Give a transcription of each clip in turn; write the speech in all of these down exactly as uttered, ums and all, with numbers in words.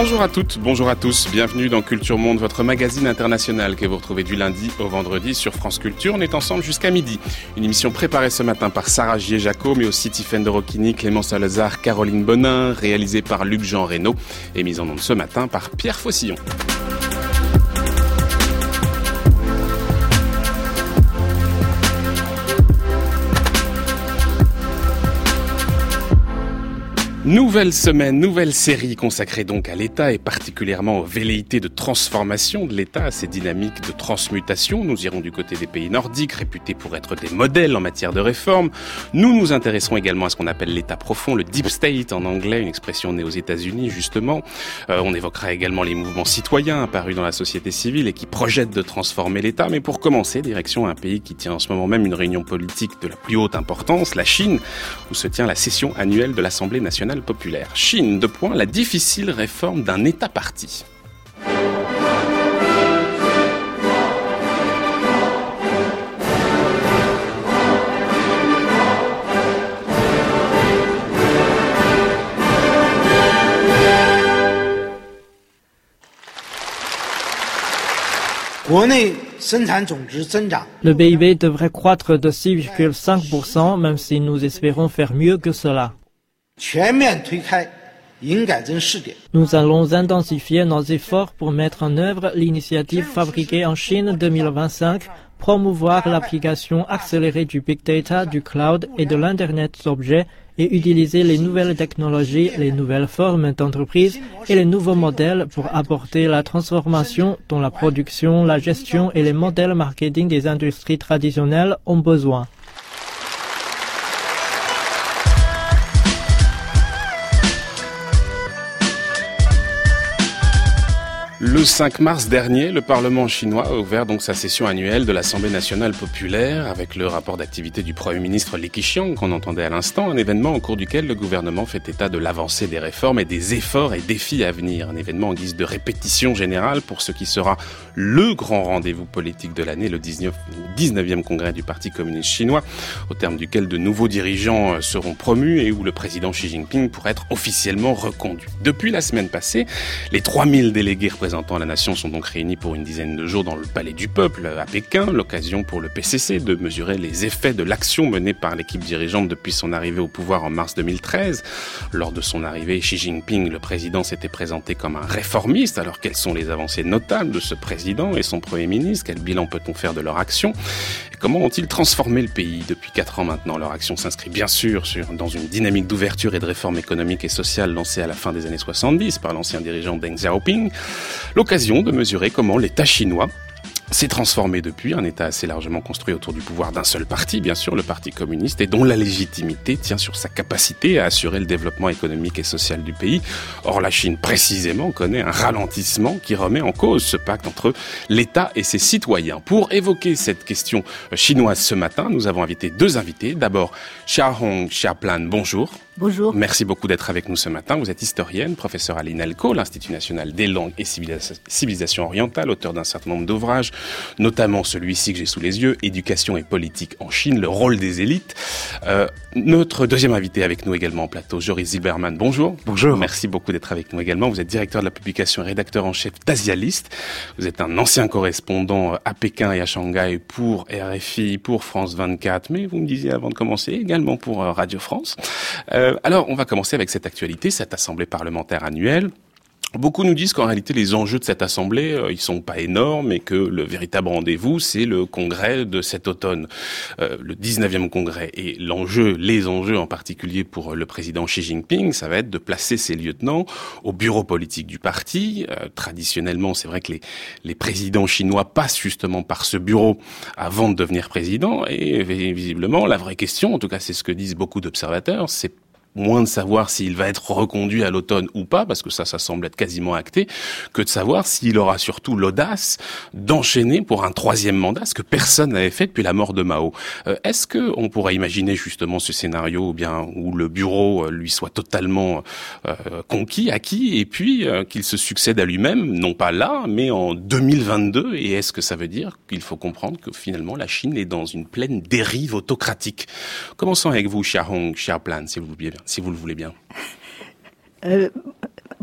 Bonjour à toutes, bonjour à tous, bienvenue dans Culture Monde, votre magazine international que vous retrouvez du lundi au vendredi sur France Culture. On est ensemble jusqu'à midi. Une émission préparée ce matin par Sarah Gier-Jaco, mais aussi Tiffaine de Rocchini, Clément Salazar, Caroline Bonin, réalisée par Luc-Jean Reynaud et mise en onde ce matin par Pierre Faucillon. Nouvelle semaine, nouvelle série consacrée donc à l'État et particulièrement aux velléités de transformation de l'État, à ses dynamiques de transmutation. Nous irons du côté des pays nordiques, réputés pour être des modèles en matière de réforme. Nous nous intéresserons également à ce qu'on appelle l'État profond, le Deep State en anglais, une expression née aux États-Unis justement. Euh, on évoquera également les mouvements citoyens apparus dans la société civile et qui projettent de transformer l'État. Mais pour commencer, direction un pays qui tient en ce moment même une réunion politique de la plus haute importance, la Chine, où se tient la session annuelle de l'Assemblée nationale populaire. Chine, deux points, la difficile réforme d'un État-parti. Le P I B devrait croître de six virgule cinq pour cent, même si nous espérons faire mieux que cela. Nous allons intensifier nos efforts pour mettre en œuvre l'initiative Fabriquée en Chine deux mille vingt-cinq, promouvoir l'application accélérée du Big Data, du Cloud et de l'Internet des objets et utiliser les nouvelles technologies, les nouvelles formes d'entreprise et les nouveaux modèles pour apporter la transformation dont la production, la gestion et les modèles marketing des industries traditionnelles ont besoin. Le cinq mars dernier, le Parlement chinois a ouvert donc sa session annuelle de l'Assemblée nationale populaire avec le rapport d'activité du Premier ministre Li Keqiang qu'on entendait à l'instant, un événement au cours duquel le gouvernement fait état de l'avancée des réformes et des efforts et défis à venir. Un événement en guise de répétition générale pour ce qui sera le grand rendez-vous politique de l'année, le dix-neuvième congrès du Parti communiste chinois, au terme duquel de nouveaux dirigeants seront promus et où le président Xi Jinping pourrait être officiellement reconduit. Depuis la semaine passée, les trois mille délégués représentant la nation sont donc réunis pour une dizaine de jours dans le Palais du Peuple à Pékin, l'occasion pour le P C C de mesurer les effets de l'action menée par l'équipe dirigeante depuis son arrivée au pouvoir en mars deux mille treize. Lors de son arrivée, Xi Jinping, le président, s'était présenté comme un réformiste. Alors quelles sont les avancées notables de ce président et son Premier ministre? Quel bilan peut-on faire de leur action? Et comment ont-ils transformé le pays depuis quatre ans maintenant? Leur action s'inscrit bien sûr sur, dans une dynamique d'ouverture et de réforme économique et sociale lancée à la fin des années soixante-dix par l'ancien dirigeant Deng Xiaoping. L'occasion de mesurer comment l'État chinois s'est transformé depuis, un État assez largement construit autour du pouvoir d'un seul parti, bien sûr, le Parti communiste, et dont la légitimité tient sur sa capacité à assurer le développement économique et social du pays. Or, la Chine, précisément, connaît un ralentissement qui remet en cause ce pacte entre l'État et ses citoyens. Pour évoquer cette question chinoise ce matin, nous avons invité deux invités. D'abord, Xiaohong Xiaoplan, bonjour. Bonjour. Merci beaucoup d'être avec nous ce matin. Vous êtes historienne, professeure à l'INALCO, l'Institut national des langues et civilisations orientales, auteur d'un certain nombre d'ouvrages, notamment celui-ci que j'ai sous les yeux, Éducation et politique en Chine, le rôle des élites. Euh, notre deuxième invité avec nous également en plateau, Joris Zilberman, bonjour. Bonjour. Merci beaucoup d'être avec nous également. Vous êtes directeur de la publication et rédacteur en chef d'Asialiste. Vous êtes un ancien correspondant à Pékin et à Shanghai pour R F I, pour France vingt-quatre, mais vous me disiez avant de commencer également pour Radio France. Euh, Alors, on va commencer avec cette actualité, cette assemblée parlementaire annuelle. Beaucoup nous disent qu'en réalité, les enjeux de cette assemblée, euh, ils sont pas énormes et que le véritable rendez-vous, c'est le congrès de cet automne, euh, le dix-neuvième congrès. Et l'enjeu, les enjeux en particulier pour le président Xi Jinping, ça va être de placer ses lieutenants au bureau politique du parti. Euh, traditionnellement, c'est vrai que les, les présidents chinois passent justement par ce bureau avant de devenir président. Et visiblement, la vraie question, en tout cas c'est ce que disent beaucoup d'observateurs, c'est moins de savoir s'il va être reconduit à l'automne ou pas, parce que ça, ça semble être quasiment acté, que de savoir s'il aura surtout l'audace d'enchaîner pour un troisième mandat, ce que personne n'avait fait depuis la mort de Mao. Euh, est-ce que on pourrait imaginer justement ce scénario, ou bien où le bureau euh, lui soit totalement euh, conquis, acquis, et puis euh, qu'il se succède à lui-même, non pas là, mais en deux mille vingt-deux, et est-ce que ça veut dire qu'il faut comprendre que finalement la Chine est dans une pleine dérive autocratique? Commençons avec vous, Xiaohong Xiaoplan, si vous le voulez bien. Si vous le voulez bien. Euh,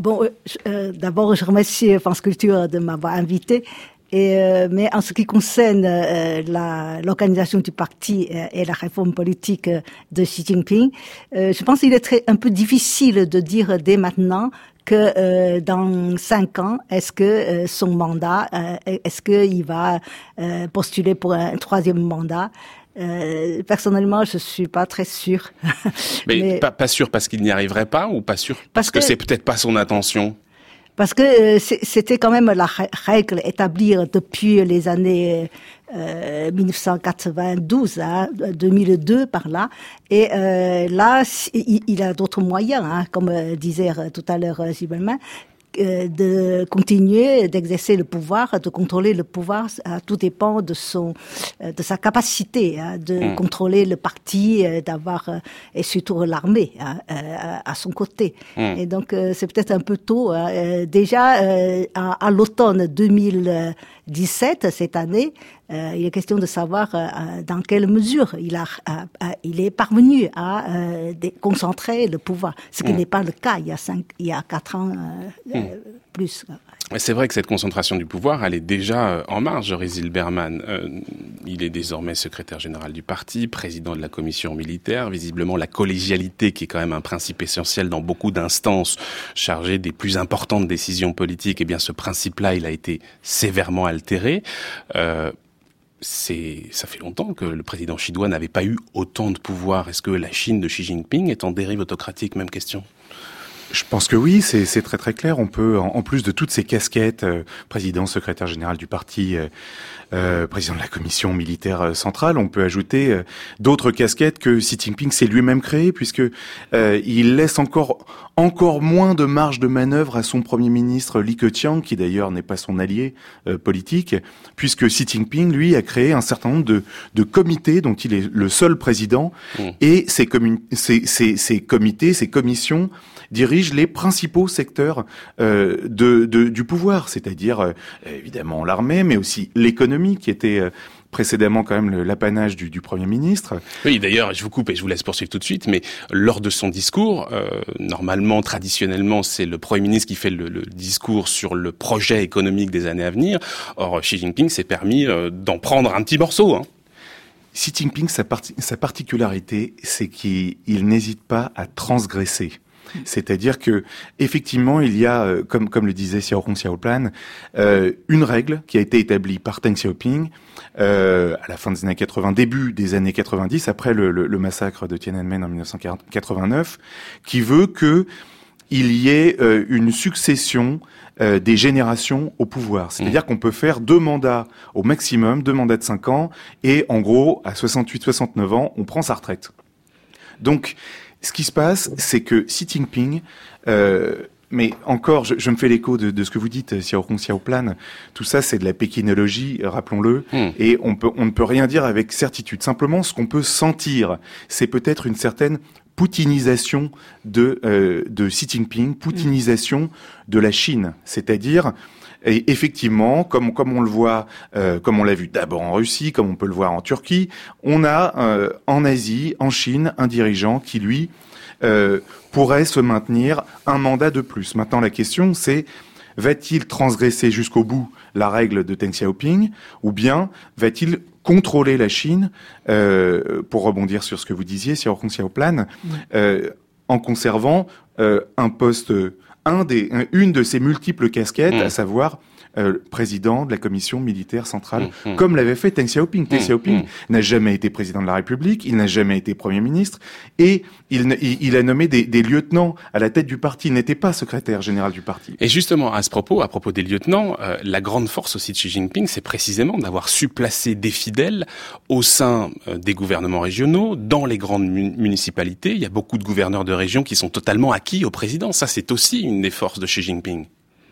Bon, euh, d'abord, je remercie France Culture de m'avoir invité. Et, euh, mais en ce qui concerne euh, la, l'organisation du parti euh, et la réforme politique euh, de Xi Jinping, euh, je pense qu'il est très, un peu difficile de dire dès maintenant que euh, dans cinq ans, est-ce que euh, son mandat, euh, est-ce qu'il va euh, postuler pour un troisième mandat? Euh, personnellement, je suis pas très sûre. Mais, mais pas, pas sûr parce qu'il n'y arriverait pas, ou pas sûr parce, parce que, que c'est peut-être pas son intention? Parce que euh, c'était quand même la règle établie depuis les années euh, mille neuf cent quatre-vingt-douze, hein, deux mille deux par là. Et euh, là, il, il a d'autres moyens, hein, comme euh, disait tout à l'heure Gilbert, euh, de continuer d'exercer le pouvoir, de contrôler le pouvoir. Euh, tout dépend de son, euh, de sa capacité hein, de mmh. contrôler le parti, euh, d'avoir euh, et surtout l'armée hein, euh, à son côté. Mmh. Et donc euh, c'est peut-être un peu tôt. Hein. Euh, déjà euh, à, à l'automne deux mille dix-sept, cette année, euh, il est question de savoir euh, dans quelle mesure il a, euh, il est parvenu à euh, concentrer le pouvoir, ce qui mmh. n'est pas le cas il y a cinq, il y a quatre ans euh, mmh. euh, plus. C'est vrai que cette concentration du pouvoir, elle est déjà en marche, Rizil Berman. Euh, il est désormais secrétaire général du parti, président de la commission militaire. Visiblement, la collégialité, qui est quand même un principe essentiel dans beaucoup d'instances chargées des plus importantes décisions politiques, eh bien, ce principe-là, il a été sévèrement altéré. Euh, c'est, ça fait longtemps que le président chinois n'avait pas eu autant de pouvoir. Est-ce que la Chine de Xi Jinping est en dérive autocratique? Même question. Je pense que oui, c'est, c'est très très clair. On peut, en, en plus de toutes ces casquettes, euh, président, secrétaire général du parti, euh, euh, président de la commission militaire centrale, on peut ajouter euh, d'autres casquettes que Xi Jinping s'est lui-même créé, puisque euh, il laisse encore encore moins de marge de manœuvre à son premier ministre Li Keqiang, qui d'ailleurs n'est pas son allié euh, politique, puisque Xi Jinping, lui, a créé un certain nombre de, de comités dont il est le seul président, mmh. et ces, commun- ces, ces, ces comités, ces commissions dirige les principaux secteurs euh, de, de, du pouvoir, c'est-à-dire euh, évidemment l'armée, mais aussi l'économie qui était euh, précédemment quand même le, l'apanage du, du Premier ministre. Oui, d'ailleurs, je vous coupe et je vous laisse poursuivre tout de suite, mais lors de son discours, euh, normalement, traditionnellement, c'est le Premier ministre qui fait le, le discours sur le projet économique des années à venir. Or, Xi Jinping s'est permis euh, d'en prendre un petit morceau, hein. Xi Jinping, sa, parti- sa particularité, c'est qu'il il n'hésite pas à transgresser. C'est-à-dire que effectivement, il y a, comme comme le disait Xiaorong Xiaoplan, euh, une règle qui a été établie par Deng Xiaoping euh, à la fin des années quatre-vingts, début des années quatre-vingt-dix, après le, le, le massacre de Tiananmen en dix-neuf cent quatre-vingt-neuf, qui veut que il y ait euh, une succession euh, des générations au pouvoir. C'est-à-dire mmh. qu'on peut faire deux mandats au maximum, deux mandats de cinq ans, et en gros, à soixante-huit soixante-neuf ans, on prend sa retraite. Donc, ce qui se passe, c'est que Xi Jinping, euh, mais encore, je, je me fais l'écho de, de ce que vous dites, Xiaorong Xiaoplan, tout ça c'est de la pékinologie, rappelons-le, mmh. et on, peut, on ne peut rien dire avec certitude. Simplement, ce qu'on peut sentir, c'est peut-être une certaine poutinisation de, euh, de Xi Jinping, poutinisation mmh. de la Chine, c'est-à-dire... Et effectivement, comme comme on le voit, euh, comme on l'a vu d'abord en Russie, comme on peut le voir en Turquie, on a euh, en Asie, en Chine, un dirigeant qui lui euh, pourrait se maintenir un mandat de plus. Maintenant, la question c'est: va-t-il transgresser jusqu'au bout la règle de Deng Xiaoping, ou bien va-t-il contrôler la Chine, euh, pour rebondir sur ce que vous disiez, Xiaorong Xiaoplan, euh, en conservant euh, un poste Un des, une de ses multiples casquettes, mmh. à savoir euh, président de la commission militaire centrale, mmh. comme l'avait fait Deng Xiaoping. Deng mmh. Xiaoping mmh. n'a jamais été président de la République, il n'a jamais été Premier ministre, et il, il, il a nommé des, des lieutenants à la tête du parti, il n'était pas secrétaire général du parti. Et justement, à ce propos, à propos des lieutenants, euh, la grande force aussi de Xi Jinping, c'est précisément d'avoir su placer des fidèles au sein euh, des gouvernements régionaux, dans les grandes mu- municipalités. Il y a beaucoup de gouverneurs de région qui sont totalement acquis au président. Ça, c'est aussi une des forces de Xi Jinping.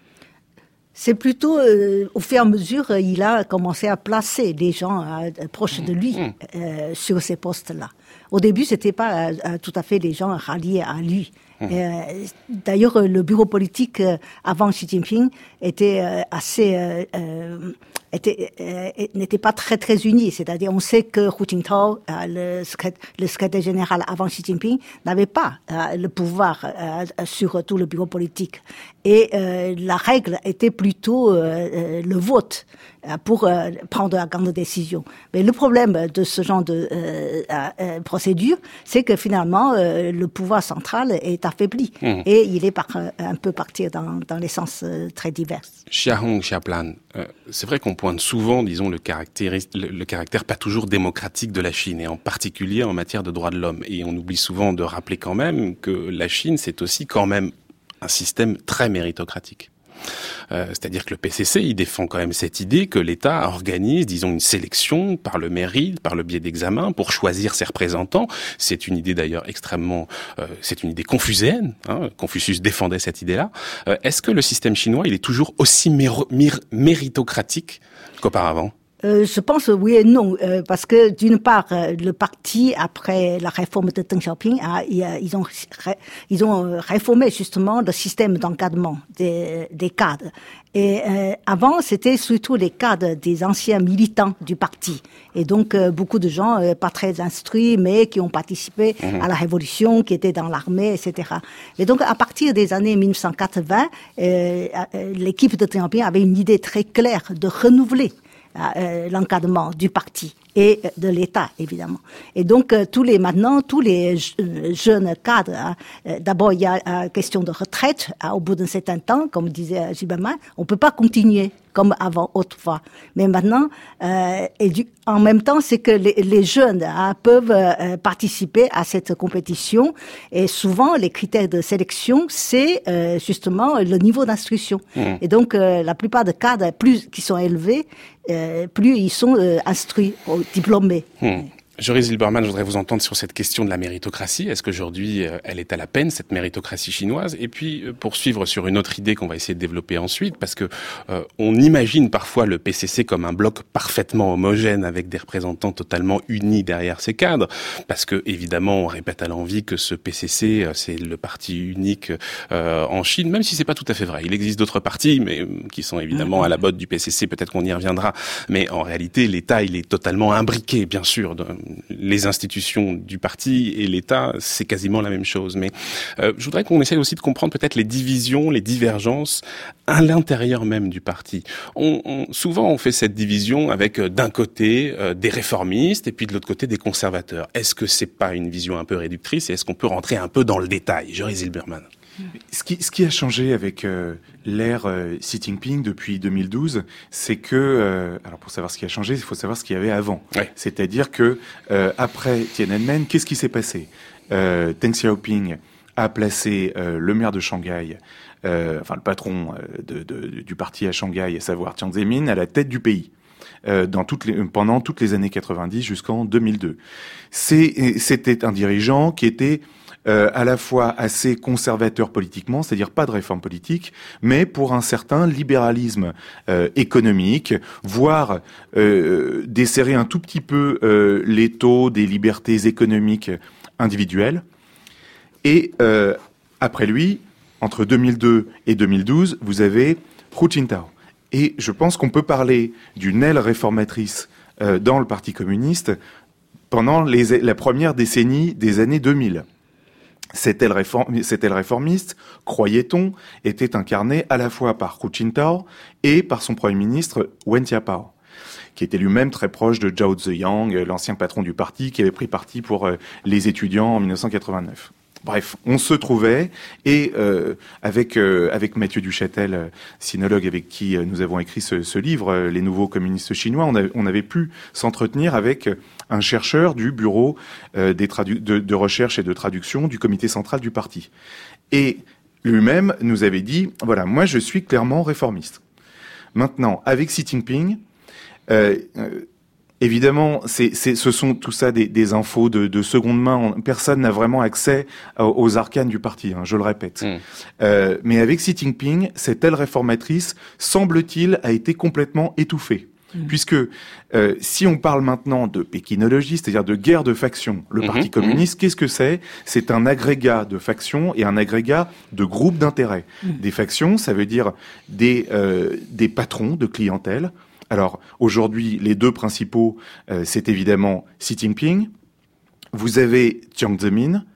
C'est plutôt, euh, au fur et à mesure, euh, il a commencé à placer des gens euh, proches de lui euh, sur ces postes-là. Au début, c'était pas euh, tout à fait des gens ralliés à lui. Euh, d'ailleurs, le bureau politique euh, avant Xi Jinping était euh, assez, euh, euh, était, euh, n'était pas très très uni. C'est-à-dire, on sait que Hu Jintao, euh, le, secrétaire, le secrétaire général avant Xi Jinping, n'avait pas euh, le pouvoir euh, sur tout le bureau politique. Et euh, la règle était plutôt euh, le vote pour euh, prendre la grande décision. Mais le problème de ce genre de euh, euh, procédure, c'est que finalement, euh, le pouvoir central est affaibli. Mmh. Et il est par, un peu parti dans, dans les sens euh, très divers. Chia Hong, Chia Plan, euh, c'est vrai qu'on pointe souvent, disons, le caractère, le, le caractère pas toujours démocratique de la Chine, et en particulier en matière de droits de l'homme. Et on oublie souvent de rappeler quand même que la Chine, c'est aussi quand même un système très méritocratique. Euh, c'est-à-dire que le P C C, il défend quand même cette idée que l'État organise, disons, une sélection par le mérite, par le biais d'examens, pour choisir ses représentants. C'est une idée d'ailleurs extrêmement, euh, c'est une idée confucéenne. Hein, Confucius défendait cette idée-là. Euh, est-ce que le système chinois, il est toujours aussi méro- mér- méritocratique qu'auparavant ? Euh, je pense oui et non, euh, parce que d'une part, euh, le parti, après la réforme de Deng Xiaoping, a, ils ont ils ont réformé justement le système d'encadrement des, des cadres. Et euh, avant, c'était surtout les cadres des anciens militants du parti. Et donc, euh, beaucoup de gens euh, pas très instruits, mais qui ont participé mmh. à la révolution, qui étaient dans l'armée, et cetera. Et donc, à partir des années mille neuf cent quatre-vingts, euh, l'équipe de Deng Xiaoping avait une idée très claire de renouveler Euh, l'encadrement du parti et de l'État, évidemment. Et donc, euh, tous les, maintenant, tous les je, jeunes cadres, hein, euh, d'abord, il y a la euh, question de retraite, hein, au bout d'un certain temps, comme disait Gilbert, on peut pas continuer comme avant, autrefois. Mais maintenant, euh, et du, en même temps, c'est que les, les jeunes hein, peuvent euh, participer à cette compétition. Et souvent, les critères de sélection, c'est euh, justement le niveau d'instruction. Mmh. Et donc, euh, la plupart des cadres, plus qui sont élevés, euh, plus ils sont euh, instruits, diplômés. Mmh. Joris Zilberman, je voudrais vous entendre sur cette question de la méritocratie. Est-ce qu'aujourd'hui, euh, elle est à la peine, cette méritocratie chinoise ? Et puis, euh, poursuivre sur une autre idée qu'on va essayer de développer ensuite, parce que euh, on imagine parfois le P C C comme un bloc parfaitement homogène, avec des représentants totalement unis derrière ces cadres, parce que, évidemment, on répète à l'envi que ce P C C, euh, c'est le parti unique euh, en Chine, même si c'est pas tout à fait vrai. Il existe d'autres partis, mais euh, qui sont évidemment à la botte du P C C, peut-être qu'on y reviendra. Mais en réalité, l'État, il est totalement imbriqué, bien sûr, de, les institutions du parti et l'État, c'est quasiment la même chose. Mais euh, je voudrais qu'on essaye aussi de comprendre peut-être les divisions, les divergences à l'intérieur même du parti. On, on, souvent, on fait cette division avec euh, d'un côté euh, des réformistes et puis de l'autre côté des conservateurs. Est-ce que c'est pas une vision un peu réductrice et est-ce qu'on peut rentrer un peu dans le détail ? Joris Zilberman. Ce qui, ce qui a changé avec euh, l'ère euh, Xi Jinping depuis deux mille douze, c'est que, euh, alors pour savoir ce qui a changé, il faut savoir ce qu'il y avait avant. Ouais. C'est-à-dire que euh, après Tiananmen, qu'est-ce qui s'est passé ? euh, Deng Xiaoping a placé euh, le maire de Shanghai, euh, enfin le patron de, de, du parti à Shanghai, à savoir Jiang Zemin, à la tête du pays. Euh, dans toutes les, pendant toutes les années quatre-vingt-dix jusqu'en deux mille deux. C'est, c'était un dirigeant qui était Euh, à la fois assez conservateur politiquement, c'est-à-dire pas de réforme politique, mais pour un certain libéralisme euh, économique, voire euh, desserrer un tout petit peu euh, les taux des libertés économiques individuelles. Et euh, après lui, entre deux mille deux et deux mille douze, vous avez Hu Jintao. Et je pense qu'on peut parler d'une aile réformatrice euh, dans le Parti communiste pendant les, la première décennie des années deux mille. Cette aile, réform, cette aile réformiste, croyait-on, était incarnée à la fois par Hu Jintao et par son premier ministre Wen Jiabao, qui était lui-même très proche de Zhao Ziyang, l'ancien patron du parti, qui avait pris parti pour euh, les étudiants en mille neuf cent quatre-vingt-neuf. Bref, on se trouvait, et euh, avec euh, avec Mathieu Duchâtel, euh, sinologue avec qui euh, nous avons écrit ce, ce livre, euh, Les nouveaux communistes chinois, on, a, on avait pu s'entretenir avec un chercheur du bureau euh, des tradu- de, de recherche et de traduction du comité central du parti. Et lui-même nous avait dit, voilà, moi je suis clairement réformiste. Maintenant, avec Xi Jinping, euh, euh, évidemment, c'est, c'est, ce sont tout ça des, des infos de, de seconde main. Personne n'a vraiment accès aux, aux arcanes du parti, hein, je le répète. Mmh. Euh, mais avec Xi Jinping, cette aile réformatrice, semble-t-il, a été complètement étouffée. Mmh. Puisque euh, si on parle maintenant de pékinologie, c'est-à-dire de guerre de factions, le mmh. Parti communiste, mmh. qu'est-ce que c'est ? C'est un agrégat de factions et un agrégat de groupes d'intérêts. Mmh. Des factions, ça veut dire des, euh, des patrons de clientèle. Alors, aujourd'hui, les deux principaux, euh, c'est évidemment Xi Jinping. Vous avez Jiang Zemin,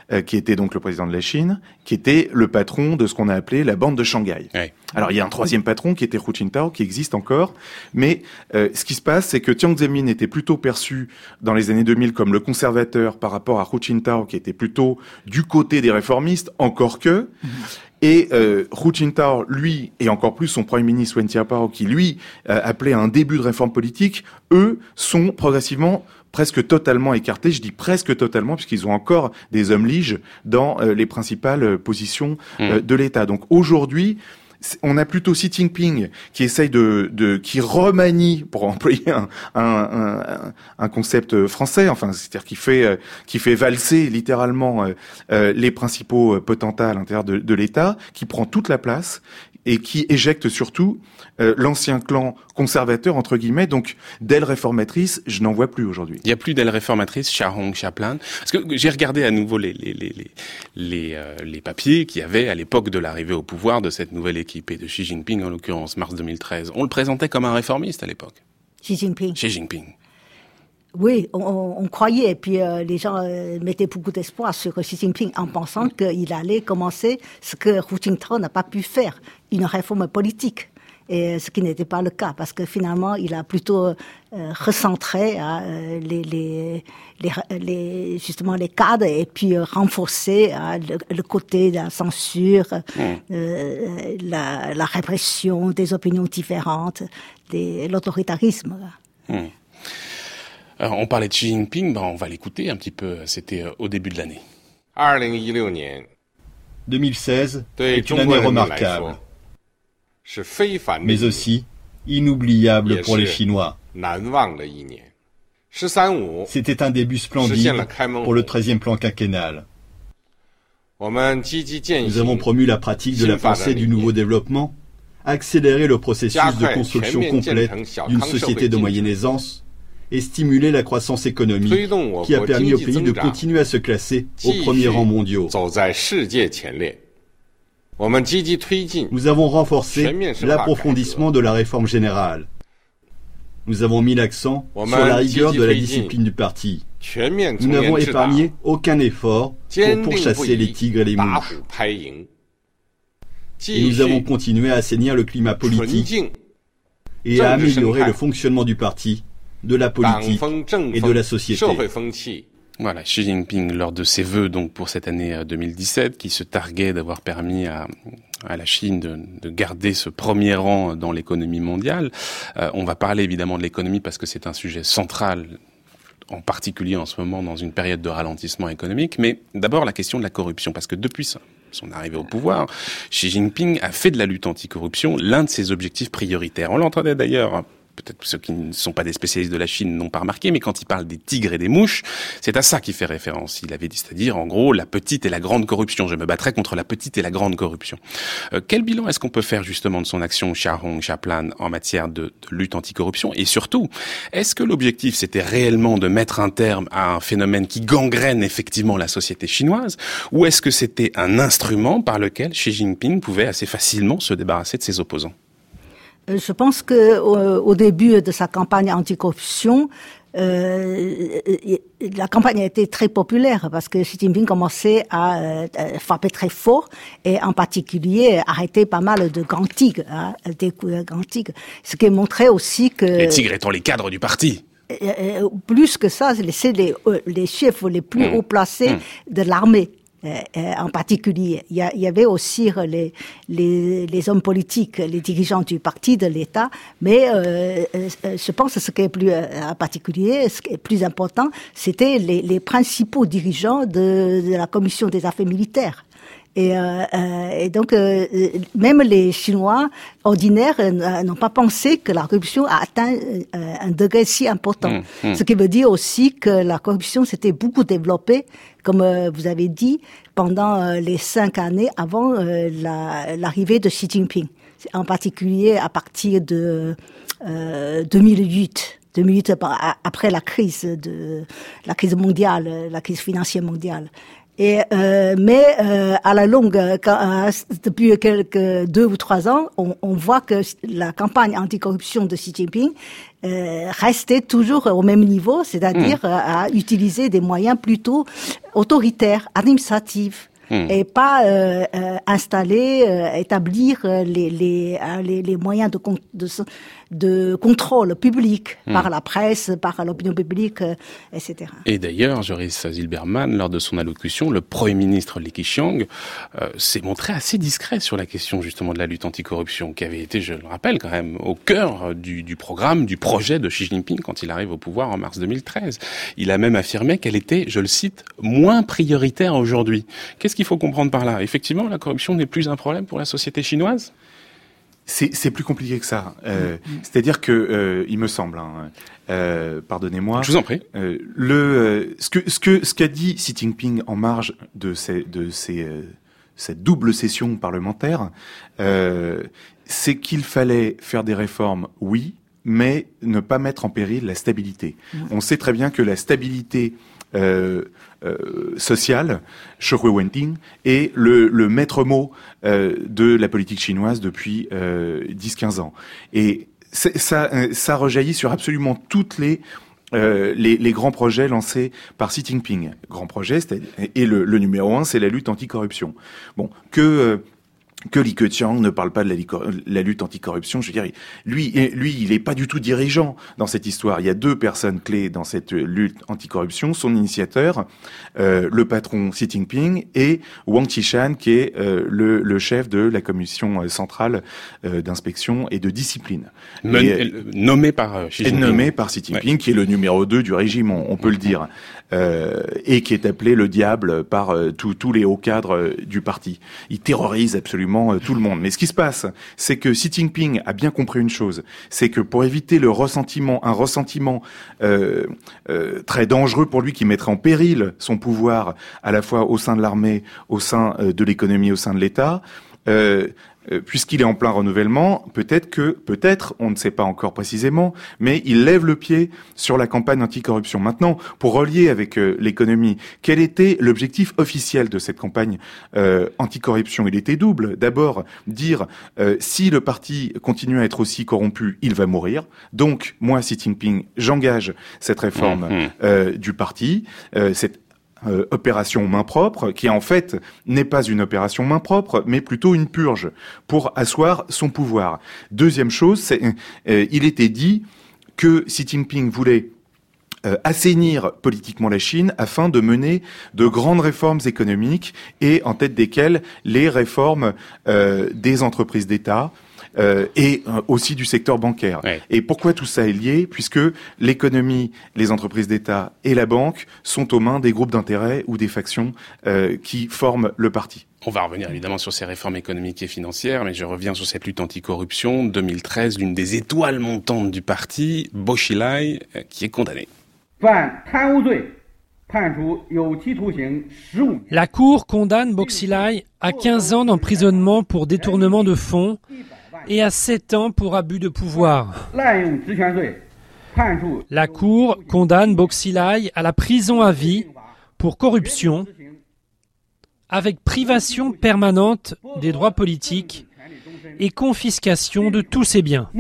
euh, qui était donc le président de la Chine, qui était le patron de ce qu'on a appelé la bande de Shanghai. Oui. Alors il y a un troisième patron qui était Hu Jintao, qui existe encore, mais euh, ce qui se passe, c'est que Jiang Zemin était plutôt perçu dans les années deux mille comme le conservateur par rapport à Hu Jintao, qui était plutôt du côté des réformistes, encore que. Mmh. Et euh, Hu Jintao, lui, et encore plus son premier ministre Wen Jiabao, qui lui euh, appelait à un début de réforme politique, eux sont progressivement presque totalement écartés. Je dis presque totalement puisqu'ils ont encore des hommes liges dans euh, les principales euh, positions euh, mmh. de l'État. Donc aujourd'hui, on a plutôt Xi Jinping qui essaye de, de qui remanie, pour employer un, un, un, un concept français, enfin c'est-à-dire qui fait qui fait valser littéralement euh, les principaux potentats à l'intérieur de, de l'État, qui prend toute la place et qui éjecte surtout euh, l'ancien clan conservateur, entre guillemets. Donc, d'aile réformatrice, je n'en vois plus aujourd'hui. Il n'y a plus d'aile réformatrice, Chia Hong, Chia Plan. Parce que j'ai regardé à nouveau les les les les les, euh, les papiers qu'il y avait à l'époque de l'arrivée au pouvoir de cette nouvelle équipe et de Xi Jinping, en l'occurrence, mars deux mille treize. On le présentait comme un réformiste à l'époque. Xi Jinping. Xi Jinping. Oui, on, on croyait, et puis euh, les gens euh, mettaient beaucoup d'espoir sur Xi Jinping en pensant mmh. qu'il allait commencer ce que Hu Jintao n'a pas pu faire, une réforme politique. Et ce qui n'était pas le cas, parce que finalement, il a plutôt euh, recentré euh, les, les, les, les, justement les cadres et puis euh, renforcé euh, le, le côté de la censure, mmh. euh, la, la répression des opinions différentes, des, l'autoritarisme. Mmh. Alors, on parlait de Xi Jinping, ben on va l'écouter un petit peu. C'était au début de l'année. deux mille seize est une année remarquable, mais aussi inoubliable pour les Chinois. C'était un début splendide pour le treizième plan quinquennal. Nous avons promu la pratique de la pensée du nouveau développement, accéléré le processus de construction complète d'une société de moyenne aisance, et stimuler la croissance économique qui a permis au pays de continuer à se classer aux premiers rangs mondiaux. Nous avons renforcé l'approfondissement de la réforme générale. Nous avons mis l'accent sur la rigueur de la discipline du parti. Nous n'avons épargné aucun effort pour pourchasser les tigres et les mouches. Et nous avons continué à assainir le climat politique et à améliorer le fonctionnement du parti, de la politique et de la société. Voilà, Xi Jinping, lors de ses vœux donc pour cette année deux mille dix-sept, qui se targuait d'avoir permis à, à la Chine de, de garder ce premier rang dans l'économie mondiale. Euh, on va parler évidemment de l'économie parce que c'est un sujet central, en particulier en ce moment dans une période de ralentissement économique. Mais d'abord la question de la corruption, parce que depuis ça, son arrivée au pouvoir, Xi Jinping a fait de la lutte anticorruption l'un de ses objectifs prioritaires. On l'entendait d'ailleurs. Peut-être ceux qui ne sont pas des spécialistes de la Chine n'ont pas remarqué, mais quand il parle des tigres et des mouches, c'est à ça qu'il fait référence. Il avait dit, c'est-à-dire, en gros, la petite et la grande corruption. Je me battrai contre la petite et la grande corruption. Euh, quel bilan est-ce qu'on peut faire justement de son action Chia Hong, Chia Plan en matière de, de lutte anticorruption? Et surtout, est-ce que l'objectif, c'était réellement de mettre un terme à un phénomène qui gangrène effectivement la société chinoise, ou est-ce que c'était un instrument par lequel Xi Jinping pouvait assez facilement se débarrasser de ses opposants? Je pense que au, au début de sa campagne anticorruption, euh, la campagne a été très populaire parce que Xi Jinping commençait à euh, frapper très fort et en particulier arrêter pas mal de grands tigres, hein, des grands tigres. Ce qui montrait aussi que... Les tigres étant les cadres du parti. Euh, plus que ça, c'est les, les chefs les plus mmh. haut placés mmh. de l'armée. Euh, en particulier, il y, a, il y avait aussi les, les, les hommes politiques, les dirigeants du parti, de l'État, mais euh, je pense que ce qui est plus euh, en particulier, ce qui est plus important, c'était les, les principaux dirigeants de, de la commission des affaires militaires. Et, euh, euh, et donc, euh, même les Chinois ordinaires euh, n'ont pas pensé que la corruption a atteint euh, un degré si important. Mmh, mmh. Ce qui veut dire aussi que la corruption s'était beaucoup développée, comme euh, vous avez dit, pendant euh, les cinq années avant euh, la, l'arrivée de Xi Jinping. En particulier à partir de euh, deux mille huit. deux mille huit, après la crise de la crise mondiale, la crise financière mondiale. Et euh, mais euh, à la longue, quand, euh, depuis quelques deux ou trois ans, on, on voit que la campagne anticorruption de Xi Jinping euh, restait toujours au même niveau, c'est-à-dire mmh. à utiliser des moyens plutôt autoritaires, administratifs. Mmh. Et pas euh, euh, installer, euh, établir les, les, les, les moyens de, de, de contrôle public mmh. par la presse, par l'opinion publique, euh, et cetera. Et d'ailleurs, Joris Zilberman, lors de son allocution, le Premier ministre Li Keqiang euh, s'est montré assez discret sur la question justement de la lutte anticorruption, qui avait été, je le rappelle quand même, au cœur du, du programme, du projet de Xi Jinping quand il arrive au pouvoir en mars deux mille treize. Il a même affirmé qu'elle était, je le cite, moins prioritaire aujourd'hui. Qu'est-ce qu'il faut comprendre par là? Effectivement, la corruption n'est plus un problème pour la société chinoise? C'est, c'est plus compliqué que ça. Euh, mmh. C'est-à-dire que, euh, il me semble, hein, euh, pardonnez-moi. Je vous en prie. Euh, le, euh, ce que, ce que, ce qu'a dit Xi Jinping en marge de ces, de ces, euh, cette double session parlementaire, euh, c'est qu'il fallait faire des réformes, oui, mais ne pas mettre en péril la stabilité. Mmh. On sait très bien que la stabilité Euh, euh, sociale, est le, le maître mot euh, de la politique chinoise depuis euh, dix quinze ans. Et ça, ça rejaillit sur absolument toutes les Euh, les, les grands projets lancés par Xi Jinping. Grands projets, c'est-à-dire, et le, le numéro un, c'est la lutte anticorruption. Bon, que euh, que Li Keqiang ne parle pas de la, la lutte anticorruption, je veux dire, lui, lui, il est pas du tout dirigeant dans cette histoire. Il y a deux personnes clés dans cette lutte anticorruption, son initiateur, euh, le patron Xi Jinping, et Wang Qishan, qui est euh, le, le chef de la commission centrale euh, d'inspection et de discipline. Men- et, nommé par euh, Xi Jinping. Nommé par Xi Jinping, ouais. Qui est le numéro deux du régime, on, on peut le dire. Euh, et qui est appelé le diable par euh, tous les hauts cadres euh, du parti. Il terrorise absolument euh, tout le monde. Mais ce qui se passe, c'est que Xi Jinping a bien compris une chose, c'est que pour éviter le ressentiment, un ressentiment euh, euh, très dangereux pour lui qui mettrait en péril son pouvoir à la fois au sein de l'armée, au sein euh, de l'économie, au sein de l'État, euh, puisqu'il est en plein renouvellement, peut-être que, peut-être, on ne sait pas encore précisément, mais il lève le pied sur la campagne anticorruption. Maintenant, pour relier avec euh, l'économie, quel était l'objectif officiel de cette campagne euh, anticorruption? Il était double. D'abord, dire euh, si le parti continue à être aussi corrompu, il va mourir. Donc, moi, Xi Jinping, j'engage cette réforme mmh. euh, du parti. Euh, cette Euh, opération main propre, qui en fait n'est pas une opération main propre, mais plutôt une purge pour asseoir son pouvoir. Deuxième chose, c'est, euh, il était dit que Xi Jinping voulait euh, assainir politiquement la Chine afin de mener de grandes réformes économiques et en tête desquelles les réformes euh, des entreprises d'État, Euh, et euh, aussi du secteur bancaire. Ouais. Et pourquoi tout ça est lié? Puisque l'économie, les entreprises d'État et la banque sont aux mains des groupes d'intérêt ou des factions euh, qui forment le parti. On va revenir évidemment sur ces réformes économiques et financières, mais je reviens sur cette lutte anticorruption. deux mille treize, l'une des étoiles montantes du parti, Bo Xilai, euh, qui est condamné. La Cour condamne Bo Xilai à quinze ans d'emprisonnement pour détournement de fonds et à sept ans pour abus de pouvoir. La Cour condamne Bo Xilai à la prison à vie pour corruption, avec privation permanente des droits politiques et confiscation de tous ses biens.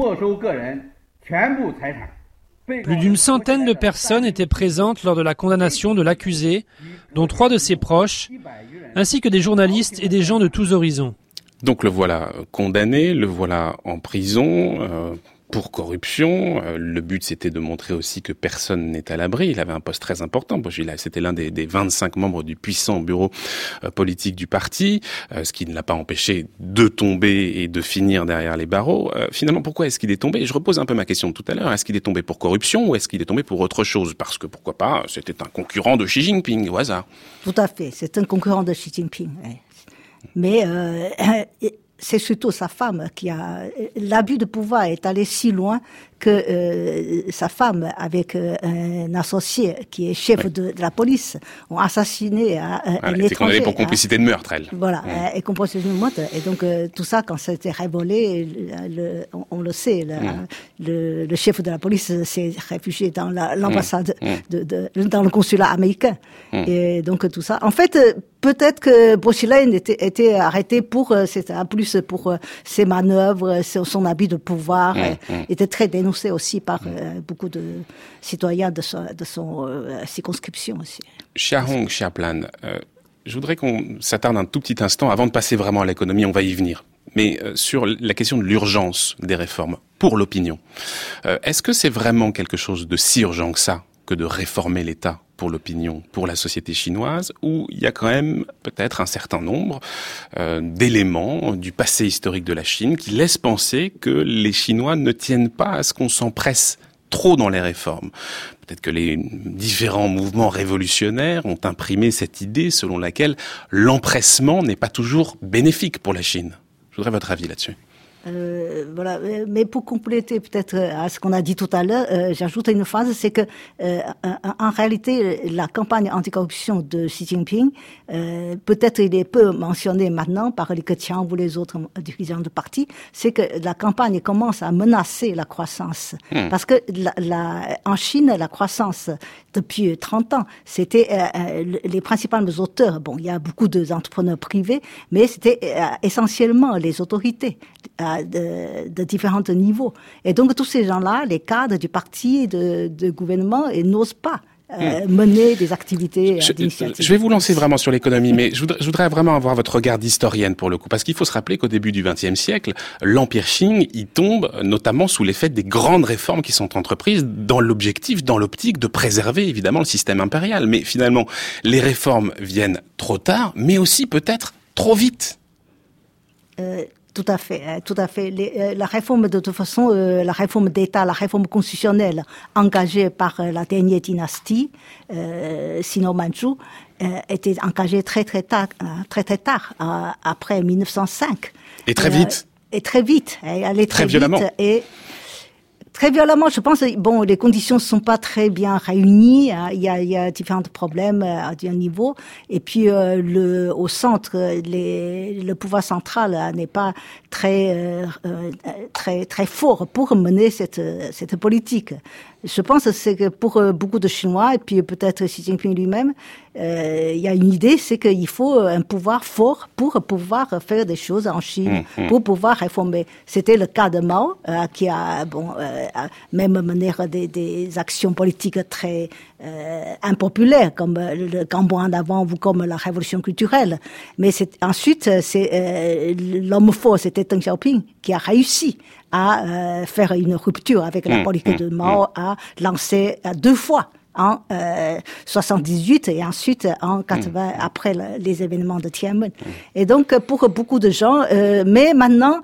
Plus d'une centaine de personnes étaient présentes lors de la condamnation de l'accusé, dont trois de ses proches, ainsi que des journalistes et des gens de tous horizons. Donc le voilà condamné, le voilà en prison euh, pour corruption. Euh, le but, c'était de montrer aussi que personne n'est à l'abri. Il avait un poste très important. C'était l'un des, des vingt-cinq membres du puissant bureau euh, politique du parti, euh, ce qui ne l'a pas empêché de tomber et de finir derrière les barreaux. Euh, finalement, pourquoi est-ce qu'il est tombé? Je repose un peu ma question de tout à l'heure. Est-ce qu'il est tombé pour corruption ou est-ce qu'il est tombé pour autre chose? Parce que, pourquoi pas, c'était un concurrent de Xi Jinping, au hasard. Tout à fait. C'est un concurrent de Xi Jinping. Ouais. Mais euh, c'est surtout sa femme qui a... L'abus de pouvoir est allé si loin que euh, sa femme, avec euh, un associé qui est chef oui. de, de la police, ont assassiné un, un voilà, elle était condamnée pour complicité de meurtre, elle. Voilà, mmh. et complicité de meurtre. Et donc, euh, tout ça, quand ça a été révélé, le, le, on, on le sait, le, mmh. le, le chef de la police s'est réfugié dans la, l'ambassade, mmh. de, de, dans le consulat américain. Mmh. Et donc, tout ça... En fait... peut-être que Boxilaï était, était arrêté pour, c'était en plus pour ses manœuvres, son abus de pouvoir, mmh, mmh. était très dénoncé aussi par mmh. beaucoup de citoyens de son, de son euh, circonscription aussi. Chia Hong, Chia Plan, euh, je voudrais qu'on s'attarde un tout petit instant avant de passer vraiment à l'économie, on va y venir. Mais euh, sur la question de l'urgence des réformes pour l'opinion, euh, est-ce que c'est vraiment quelque chose de si urgent que ça, que de réformer l'État pour l'opinion, pour la société chinoise, où il y a quand même peut-être un certain nombre euh, d'éléments du passé historique de la Chine qui laissent penser que les Chinois ne tiennent pas à ce qu'on s'empresse trop dans les réformes. Peut-être que les différents mouvements révolutionnaires ont imprimé cette idée selon laquelle l'empressement n'est pas toujours bénéfique pour la Chine. Je voudrais votre avis là-dessus. Euh, voilà, mais pour compléter peut-être à ce qu'on a dit tout à l'heure, euh, j'ajoute une phrase, c'est que euh, en réalité la campagne anticorruption de Xi Jinping, euh, peut-être il est peu mentionné maintenant par Li Keqiang ou les autres dirigeants de parti, c'est que la campagne commence à menacer la croissance, mmh. parce que la, la, en Chine la croissance depuis trente ans, c'était euh, les principaux auteurs. Bon, il y a beaucoup d'entrepreneurs privés, mais c'était euh, essentiellement les autorités. De, de différents niveaux. Et donc, tous ces gens-là, les cadres du parti, de, de gouvernement, ils n'osent pas euh, mmh. mener des activités je, d'initiative. Je vais vous lancer vraiment sur l'économie, mais je voudrais, je voudrais vraiment avoir votre regard d'historienne pour le coup, parce qu'il faut se rappeler qu'au début du vingtième siècle, l'Empire Qing, il tombe notamment sous l'effet des grandes réformes qui sont entreprises dans l'objectif, dans l'optique de préserver évidemment le système impérial. Mais finalement, les réformes viennent trop tard, mais aussi peut-être trop vite. Euh, Tout à fait, tout à fait. Les, euh, la réforme, de toute façon, euh, la réforme d'État, la réforme constitutionnelle engagée par euh, la dernière dynastie, euh, sino-manchoue, euh, était engagée très très tard, euh, très très tard, euh, après mille neuf cent cinq. Et très vite. Euh, et très vite. Elle allait très, très violemment. Vite et Très violemment, je pense. Bon, les conditions ne sont pas très bien réunies. Hein. Il y a, il y a différents problèmes à différents niveaux. Et puis, euh, le, au centre, les, le pouvoir central euh, n'est pas très, euh, très, très fort pour mener cette, cette politique. Je pense que c'est que pour beaucoup de Chinois, et puis peut-être Xi Jinping lui-même, euh, il y a une idée, c'est qu'il faut un pouvoir fort pour pouvoir faire des choses en Chine, mmh, mmh. pour pouvoir réformer. C'était le cas de Mao, euh, qui a, bon, euh, a même mené des, des actions politiques très euh, impopulaires, comme le Cambodge d'avant ou comme la révolution culturelle. Mais c'est, ensuite, c'est euh, l'homme fort, c'était Deng Xiaoping, qui a réussi à euh, faire une rupture avec la politique de Mao, à lancer à deux fois en euh, soixante-dix-huit et ensuite en quatre-vingts, mmh. après le, les événements de Tiananmen. Mmh. Et donc pour beaucoup de gens, euh, mais maintenant,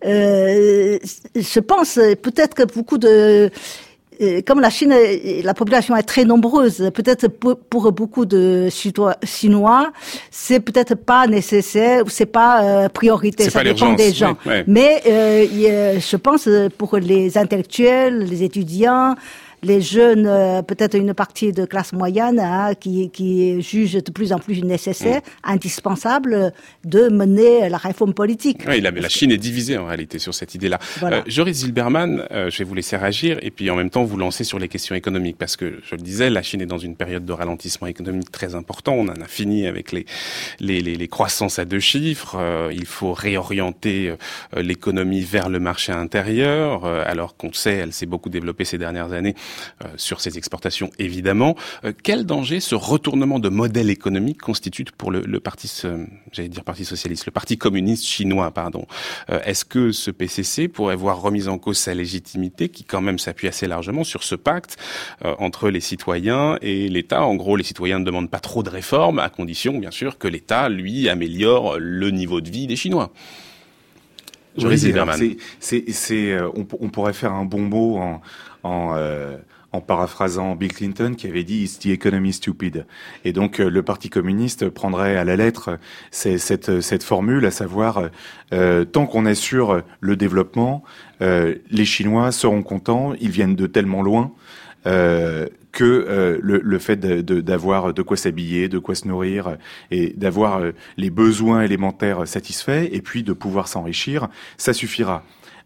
euh, je pense peut-être que beaucoup de comme la Chine, la population est très nombreuse, peut-être pour, pour beaucoup de Chinois, c'est peut-être pas nécessaire, c'est pas euh, priorité, c'est ça pas dépend des gens. Ouais, ouais. Mais euh, y a, je pense pour les intellectuels, les étudiants, les jeunes, euh, peut-être une partie de classe moyenne, hein, qui, qui juge de plus en plus nécessaire, mmh. indispensable de mener la réforme politique. Oui, la, la Chine est divisée en réalité sur cette idée-là. Voilà. Euh, Joris Zilberman, euh, je vais vous laisser réagir et puis en même temps vous lancer sur les questions économiques parce que, je le disais, la Chine est dans une période de ralentissement économique très important. On en a fini avec les, les, les, les croissances à deux chiffres. Euh, il faut réorienter euh, l'économie vers le marché intérieur, euh, alors qu'on sait, elle s'est beaucoup développée ces dernières années Euh, sur ses exportations, évidemment. Euh, quel danger ce retournement de modèle économique constitue pour le, le parti, euh, j'allais dire parti socialiste, le parti communiste chinois, pardon. Euh, est-ce que ce P C C pourrait voir remise en cause sa légitimité, qui quand même s'appuie assez largement sur ce pacte euh, entre les citoyens et l'État? En gros, les citoyens ne demandent pas trop de réformes, à condition, bien sûr, que l'État, lui, améliore le niveau de vie des Chinois. Oui, c'est, c'est, c'est, euh, on, on pourrait faire un bon mot en, en, euh, en paraphrasant Bill Clinton qui avait dit « It's the economy stupid ». Et donc euh, le Parti communiste prendrait à la lettre c'est, cette, cette formule, à savoir euh, tant qu'on assure le développement, euh, les Chinois seront contents, ils viennent de tellement loin euh, que euh, le, le fait de, de, d'avoir de quoi s'habiller, de quoi se nourrir et d'avoir euh, les besoins élémentaires satisfaits et puis de pouvoir s'enrichir, ça suffira.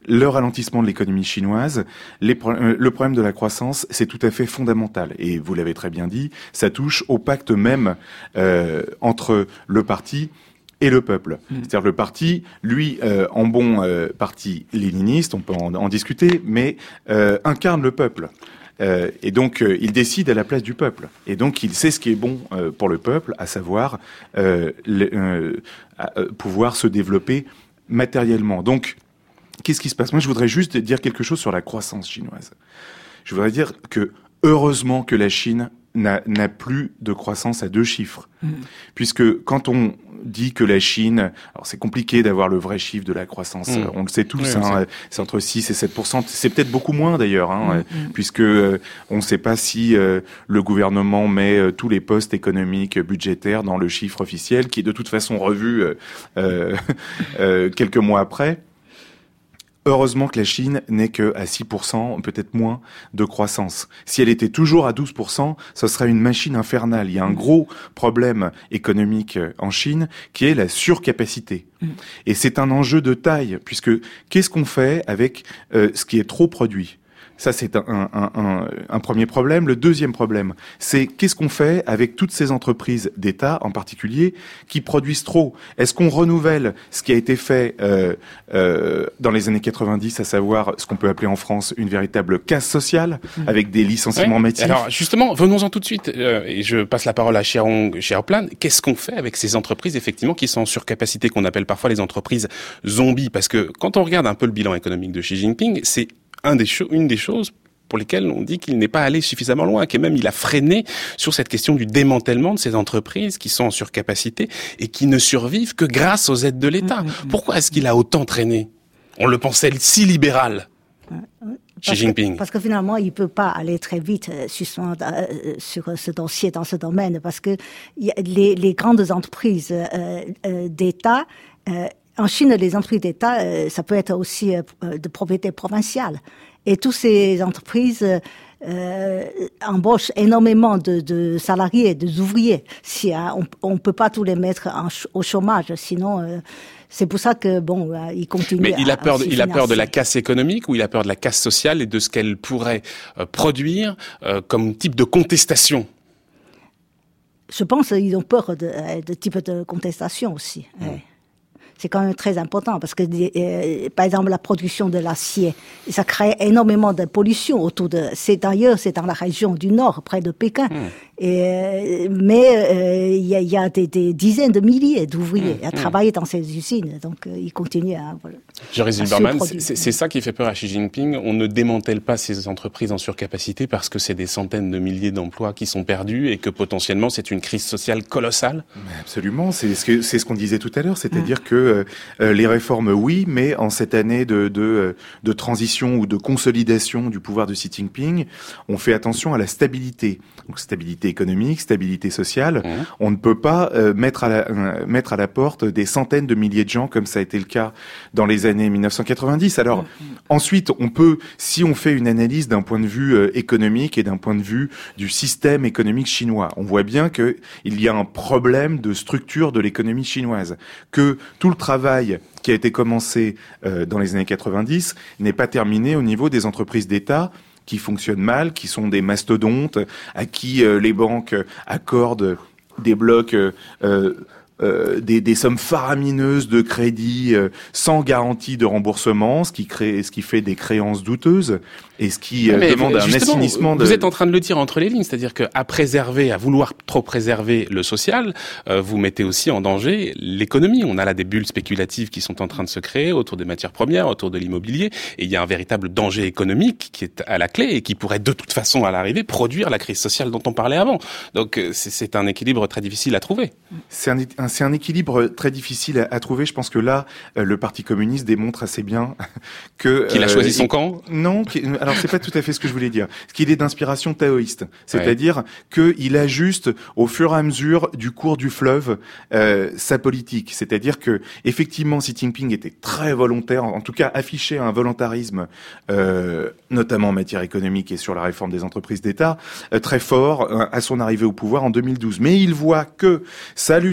le ralentissement de l'économie chinoise, les pro- euh, le problème de la croissance, c'est tout à fait fondamental. Et vous l'avez très bien dit, ça touche au pacte même euh, entre le parti et le peuple. Mmh. C'est-à-dire le parti, lui, euh, en bon euh, parti léniniste, on peut en, en discuter, mais euh, incarne le peuple. Euh, et donc, euh, il décide à la place du peuple. Et donc, il sait ce qui est bon euh, pour le peuple, à savoir euh, le, euh, euh, pouvoir se développer matériellement. Donc, qu'est-ce qui se passe ? Moi, je voudrais juste dire quelque chose sur la croissance chinoise. Je voudrais dire que, heureusement que la Chine n'a, n'a plus de croissance à deux chiffres. Mmh. Puisque quand on dit que la Chine, alors c'est compliqué d'avoir le vrai chiffre de la croissance, mmh. on le sait tous, oui, hein, c'est entre six et sept pour cent, c'est peut-être beaucoup moins d'ailleurs, hein, mmh. puisque euh, on ne sait pas si euh, le gouvernement met euh, tous les postes économiques, budgétaires dans le chiffre officiel, qui est de toute façon revu euh, euh, euh, quelques mois après. Heureusement que la Chine n'est que à six pour cent, peut-être moins, de croissance. Si elle était toujours à douze pour cent, ce serait une machine infernale. Il y a un gros problème économique en Chine qui est la surcapacité. Mmh. Et c'est un enjeu de taille, puisque qu'est-ce qu'on fait avec euh, ce qui est trop produit ? Ça, c'est un, un, un, un premier problème. Le deuxième problème, c'est qu'est-ce qu'on fait avec toutes ces entreprises d'État, en particulier, qui produisent trop ? Est-ce qu'on renouvelle ce qui a été fait euh, euh, dans les années quatre-vingt-dix, à savoir ce qu'on peut appeler en France une véritable casse sociale, mmh. avec des licenciements ouais. massifs ? Alors justement, venons-en tout de suite, euh, et je passe la parole à Xiaorong Xiaoplan. Qu'est-ce qu'on fait avec ces entreprises, effectivement, qui sont en surcapacité, qu'on appelle parfois les entreprises zombies ? Parce que quand on regarde un peu le bilan économique de Xi Jinping, c'est Un des cho- une des choses pour lesquelles on dit qu'il n'est pas allé suffisamment loin, que même il a freiné sur cette question du démantèlement de ces entreprises qui sont en surcapacité et qui ne survivent que grâce aux aides de l'État. Mmh, mmh. Pourquoi est-ce qu'il a autant traîné ? On le pensait si libéral. Mmh. Xi Jinping. Que, parce que finalement, il peut pas aller très vite euh, sur, son, euh, sur ce dossier, dans ce domaine, parce que y a les, les grandes entreprises euh, euh, d'État euh, en Chine, les entreprises d'État, euh, ça peut être aussi euh, de propriété provinciale. Et toutes ces entreprises euh, embauchent énormément de, de salariés, des ouvriers. Si, hein, on ne peut pas tous les mettre en ch- au chômage, sinon... Euh, c'est pour ça que bon, euh, il continue. Mais il a à, peur, à il a peur de la casse économique ou il a peur de la casse sociale et de ce qu'elle pourrait euh, produire euh, comme type de contestation. Je pense qu'ils ont peur de, de type de contestation aussi. Mmh. Ouais. C'est quand même très important parce que, euh, par exemple, la production de l'acier, ça crée énormément de pollution autour de. C'est d'ailleurs, c'est dans la région du Nord, près de Pékin. Mmh. Et, euh, mais il euh, y, y a des, des dizaines de milliers d'ouvriers mmh. à travailler dans ces usines, donc euh, ils continuent à. Voilà, Joris Zilberman, c'est, c'est ça qui fait peur à Xi Jinping. On ne démantèle pas ces entreprises en surcapacité parce que c'est des centaines de milliers d'emplois qui sont perdus et que potentiellement c'est une crise sociale colossale. Mais absolument, c'est ce que c'est ce qu'on disait tout à l'heure, c'est-à-dire mmh. que Euh, les réformes, oui, mais en cette année de, de, de transition ou de consolidation du pouvoir de Xi Jinping, on fait attention à la stabilité. Donc stabilité économique, stabilité sociale. Mmh. On ne peut pas euh, mettre, à la, euh, mettre à la porte des centaines de milliers de gens comme ça a été le cas dans les années dix-neuf cent quatre-vingt-dix. Alors mmh. ensuite, on peut, si on fait une analyse d'un point de vue euh, économique et d'un point de vue du système économique chinois, on voit bien que il y a un problème de structure de l'économie chinoise, que tout le travail qui a été commencé euh, dans les années quatre-vingt-dix n'est pas terminé au niveau des entreprises d'État qui fonctionnent mal, qui sont des mastodontes, à qui euh, les banques accordent des blocs, euh, euh, des, des sommes faramineuses de crédit euh, sans garantie de remboursement, ce qui crée, ce qui fait des créances douteuses et ce qui euh, demande un assainissement de... Vous êtes en train de le dire entre les lignes, c'est-à-dire qu'à préserver, à vouloir trop préserver le social, euh, vous mettez aussi en danger l'économie. On a là des bulles spéculatives qui sont en train de se créer autour des matières premières, autour de l'immobilier, et il y a un véritable danger économique qui est à la clé et qui pourrait de toute façon, à l'arrivée, produire la crise sociale dont on parlait avant. Donc c'est, c'est un équilibre très difficile à trouver. C'est un, un, c'est un équilibre très difficile à, à trouver. Je pense que là, euh, le Parti communiste démontre assez bien que... Qu'il euh, a choisi son camp ? Non, qui, alors c'est pas tout à fait ce que je voulais dire. Qu'il est d'inspiration taoïste, c'est-à-dire ouais. qu'il ajuste au fur et à mesure du cours du fleuve euh, sa politique. C'est-à-dire que effectivement, Xi Jinping était très volontaire, en tout cas affichait un volontarisme, euh, notamment en matière économique et sur la réforme des entreprises d'État, euh, très fort euh, à son arrivée au pouvoir en deux mille douze. Mais il voit que sa lutte anticorruption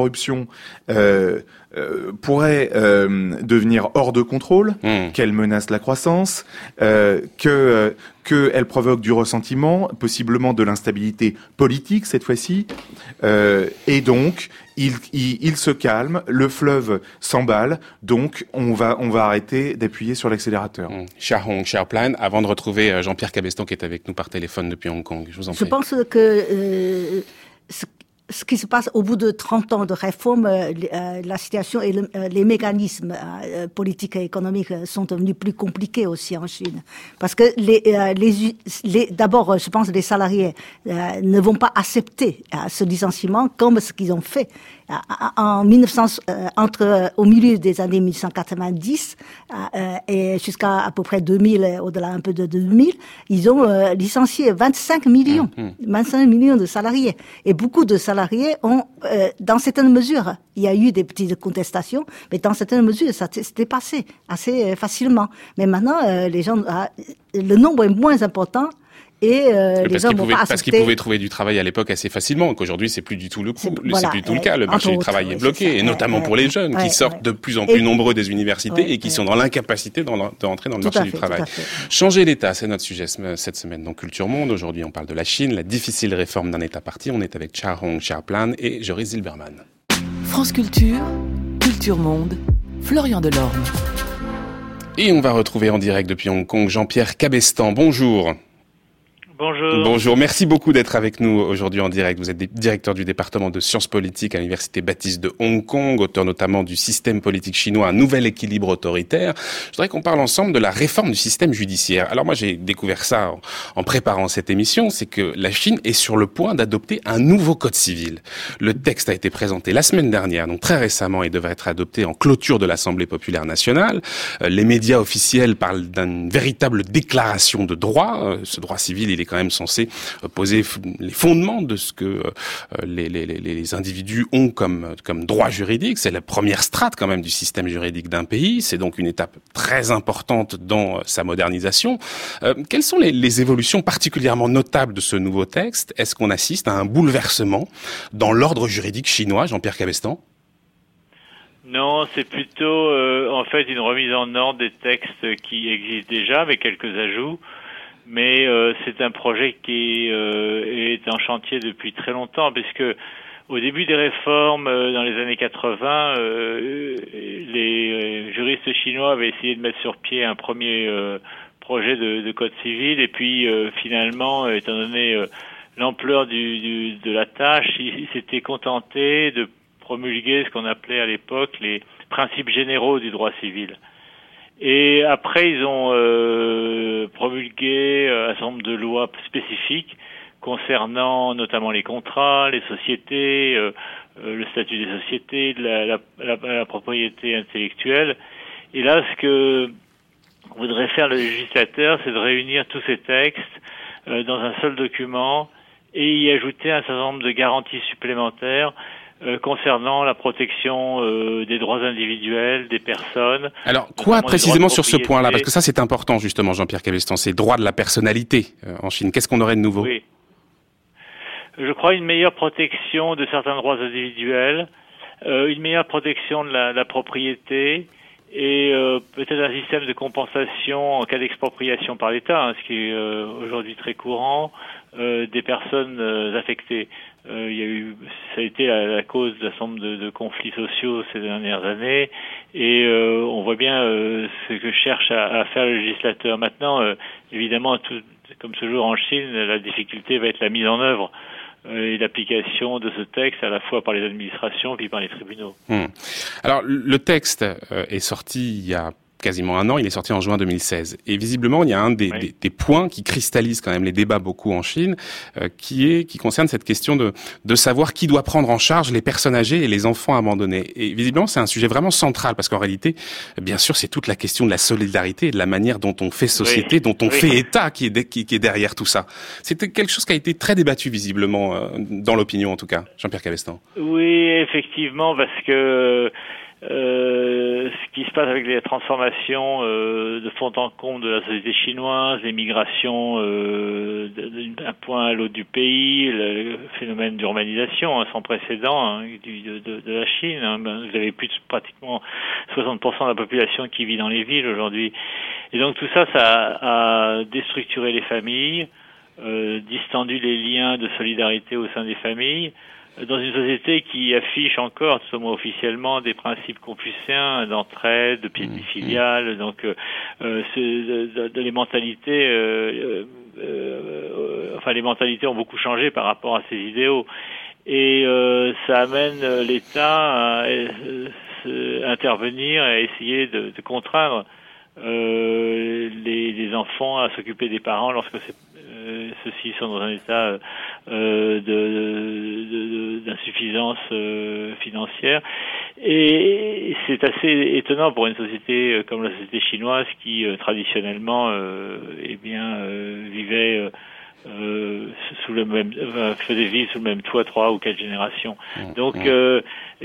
corruption euh, euh, pourrait euh, devenir hors de contrôle, mmh. qu'elle menace la croissance, euh, que euh, qu'elle provoque du ressentiment, possiblement de l'instabilité politique cette fois-ci, euh, et donc il, il, il se calme, le fleuve s'emballe, donc on va on va arrêter d'appuyer sur l'accélérateur. Mmh. Chia Hong, Chia Plan, avant de retrouver Jean-Pierre Cabestan qui est avec nous par téléphone depuis Hong Kong. Je vous en prie. Je pense que euh, ce Ce qui se passe au bout de trente ans de réforme, euh, la situation et le, euh, les mécanismes euh, politiques et économiques sont devenus plus compliqués aussi en Chine. Parce que les, euh, les, les d'abord, je pense que les salariés euh, ne vont pas accepter euh, ce licenciement comme ce qu'ils ont fait. En mille neuf cents, euh, entre au milieu des années mille neuf cent quatre-vingt-dix euh, et jusqu'à à peu près deux mille, au-delà un peu de deux mille, ils ont euh, licencié vingt-cinq millions, mmh. vingt-cinq millions de salariés. Et beaucoup de salariés ont, euh, dans certaines mesures, il y a eu des petites contestations, mais dans certaines mesures, ça s'est passé assez facilement. Mais maintenant, euh, les gens, euh, le nombre est moins important. Et euh, les gens vont pas accepter. Parce qu'ils pouvaient trouver du travail à l'époque assez facilement, qu'aujourd'hui c'est plus du tout le coup, c'est, voilà, c'est plus du tout le cas. Le marché du travail est bloqué, ouais, et notamment ouais, pour les jeunes ouais, qui sortent ouais. de plus en plus et nombreux des universités ouais, et qui ouais. sont dans l'incapacité d'entrer dans le tout marché du fait, travail. Changer l'État, c'est notre sujet cette semaine dans Culture Monde. Aujourd'hui, on parle de la Chine, la difficile réforme d'un État parti. On est avec Chia Hong, Chia Plan et Joris Zilberman. France Culture, Culture Monde, Florian Delorme. Et on va retrouver en direct depuis Hong Kong Jean-Pierre Cabestan. Bonjour. Bonjour. Bonjour, merci beaucoup d'être avec nous aujourd'hui en direct. Vous êtes directeur du département de sciences politiques à l'université Baptiste de Hong Kong, auteur notamment du système politique chinois, un nouvel équilibre autoritaire. Je voudrais qu'on parle ensemble de la réforme du système judiciaire. Alors moi j'ai découvert ça en, en préparant cette émission, c'est que la Chine est sur le point d'adopter un nouveau code civil. Le texte a été présenté la semaine dernière, donc très récemment, et devrait être adopté en clôture de l'Assemblée populaire nationale. Euh, les médias officiels parlent d'une véritable déclaration de droit. Euh, ce droit civil, il est quand même censé poser les fondements de ce que euh, les, les, les individus ont comme, comme droit juridique. C'est la première strate quand même du système juridique d'un pays. C'est donc une étape très importante dans sa modernisation. Euh, quelles sont les, les évolutions particulièrement notables de ce nouveau texte? Est-ce qu'on assiste à un bouleversement dans l'ordre juridique chinois, Jean-Pierre Cabestan? Non, c'est plutôt euh, en fait une remise en ordre des textes qui existent déjà avec quelques ajouts. Mais euh, c'est un projet qui euh, est en chantier depuis très longtemps, puisque au début des réformes, euh, dans les années quatre-vingts, euh, les juristes chinois avaient essayé de mettre sur pied un premier euh, projet de, de code civil, et puis euh, finalement, étant donné euh, l'ampleur du, du, de la tâche, ils, ils s'étaient contentés de promulguer ce qu'on appelait à l'époque les principes généraux du droit civil. Et après, ils ont euh, promulgué un certain nombre de lois spécifiques concernant notamment les contrats, les sociétés, euh, le statut des sociétés, la, la, la, la propriété intellectuelle. Et là, ce que voudrait faire le législateur, c'est de réunir tous ces textes euh, dans un seul document et y ajouter un certain nombre de garanties supplémentaires Euh, concernant la protection euh, des droits individuels des personnes. Alors, quoi précisément sur ce point-là? Parce que ça, c'est important, justement, Jean-Pierre Cabestan, c'est droit de la personnalité euh, en Chine. Qu'est-ce qu'on aurait de nouveau? Oui. Je crois une meilleure protection de certains droits individuels, euh, une meilleure protection de la, la propriété et euh, peut-être un système de compensation en cas d'expropriation par l'État, hein, ce qui est euh, aujourd'hui très courant, euh, des personnes euh, affectées. Euh, il y a eu, ça a été la, la cause d'un certain nombre de, de conflits sociaux ces dernières années, et euh, on voit bien euh, ce que cherche à, à faire le législateur. Maintenant, euh, évidemment, tout, comme toujours en Chine, la difficulté va être la mise en œuvre euh, et l'application de ce texte à la fois par les administrations puis par les tribunaux. Hum. Alors, le texte euh, est sorti il y a quasiment un an, il est sorti en juin deux mille seize. Et visiblement, il y a un des, oui. des, des points qui cristallise quand même les débats beaucoup en Chine, euh, qui est qui concerne cette question de, de savoir qui doit prendre en charge les personnes âgées et les enfants abandonnés. Et visiblement, c'est un sujet vraiment central, parce qu'en réalité, bien sûr, c'est toute la question de la solidarité et de la manière dont on fait société, oui. dont on oui. fait État qui est, de, qui, qui est derrière tout ça. C'était quelque chose qui a été très débattu visiblement, euh, dans l'opinion en tout cas. Jean-Pierre Cabestan. Oui, effectivement, parce que euh, ce qui se passe avec les transformations euh, de fond en comble de la société chinoise, les migrations euh, d'un point à l'autre du pays, le phénomène d'urbanisation hein, sans précédent hein, du, de, de, de la Chine. Hein. Vous avez plus de pratiquement soixante pour cent de la population qui vit dans les villes aujourd'hui. Et donc tout ça, ça a, a déstructuré les familles, euh, distendu les liens de solidarité au sein des familles, dans une société qui affiche encore, tout au moins officiellement, des principes confucéens d'entraide, de piété filiale, donc euh, c'est, de, de, de les mentalités, euh, euh, euh, enfin les mentalités ont beaucoup changé par rapport à ces idéaux, et euh, ça amène l'État à, à intervenir, à essayer de, de contraindre euh, les, les enfants à s'occuper des parents lorsque c'est Euh, ceux-ci sont dans un état euh, de, de, de, d'insuffisance euh, financière. Et c'est assez étonnant pour une société comme la société chinoise qui, euh, traditionnellement, euh, eh bien, euh, vivait euh, euh, sous le même, euh, faisait vivre sous le même toit trois ou quatre générations. Donc, euh,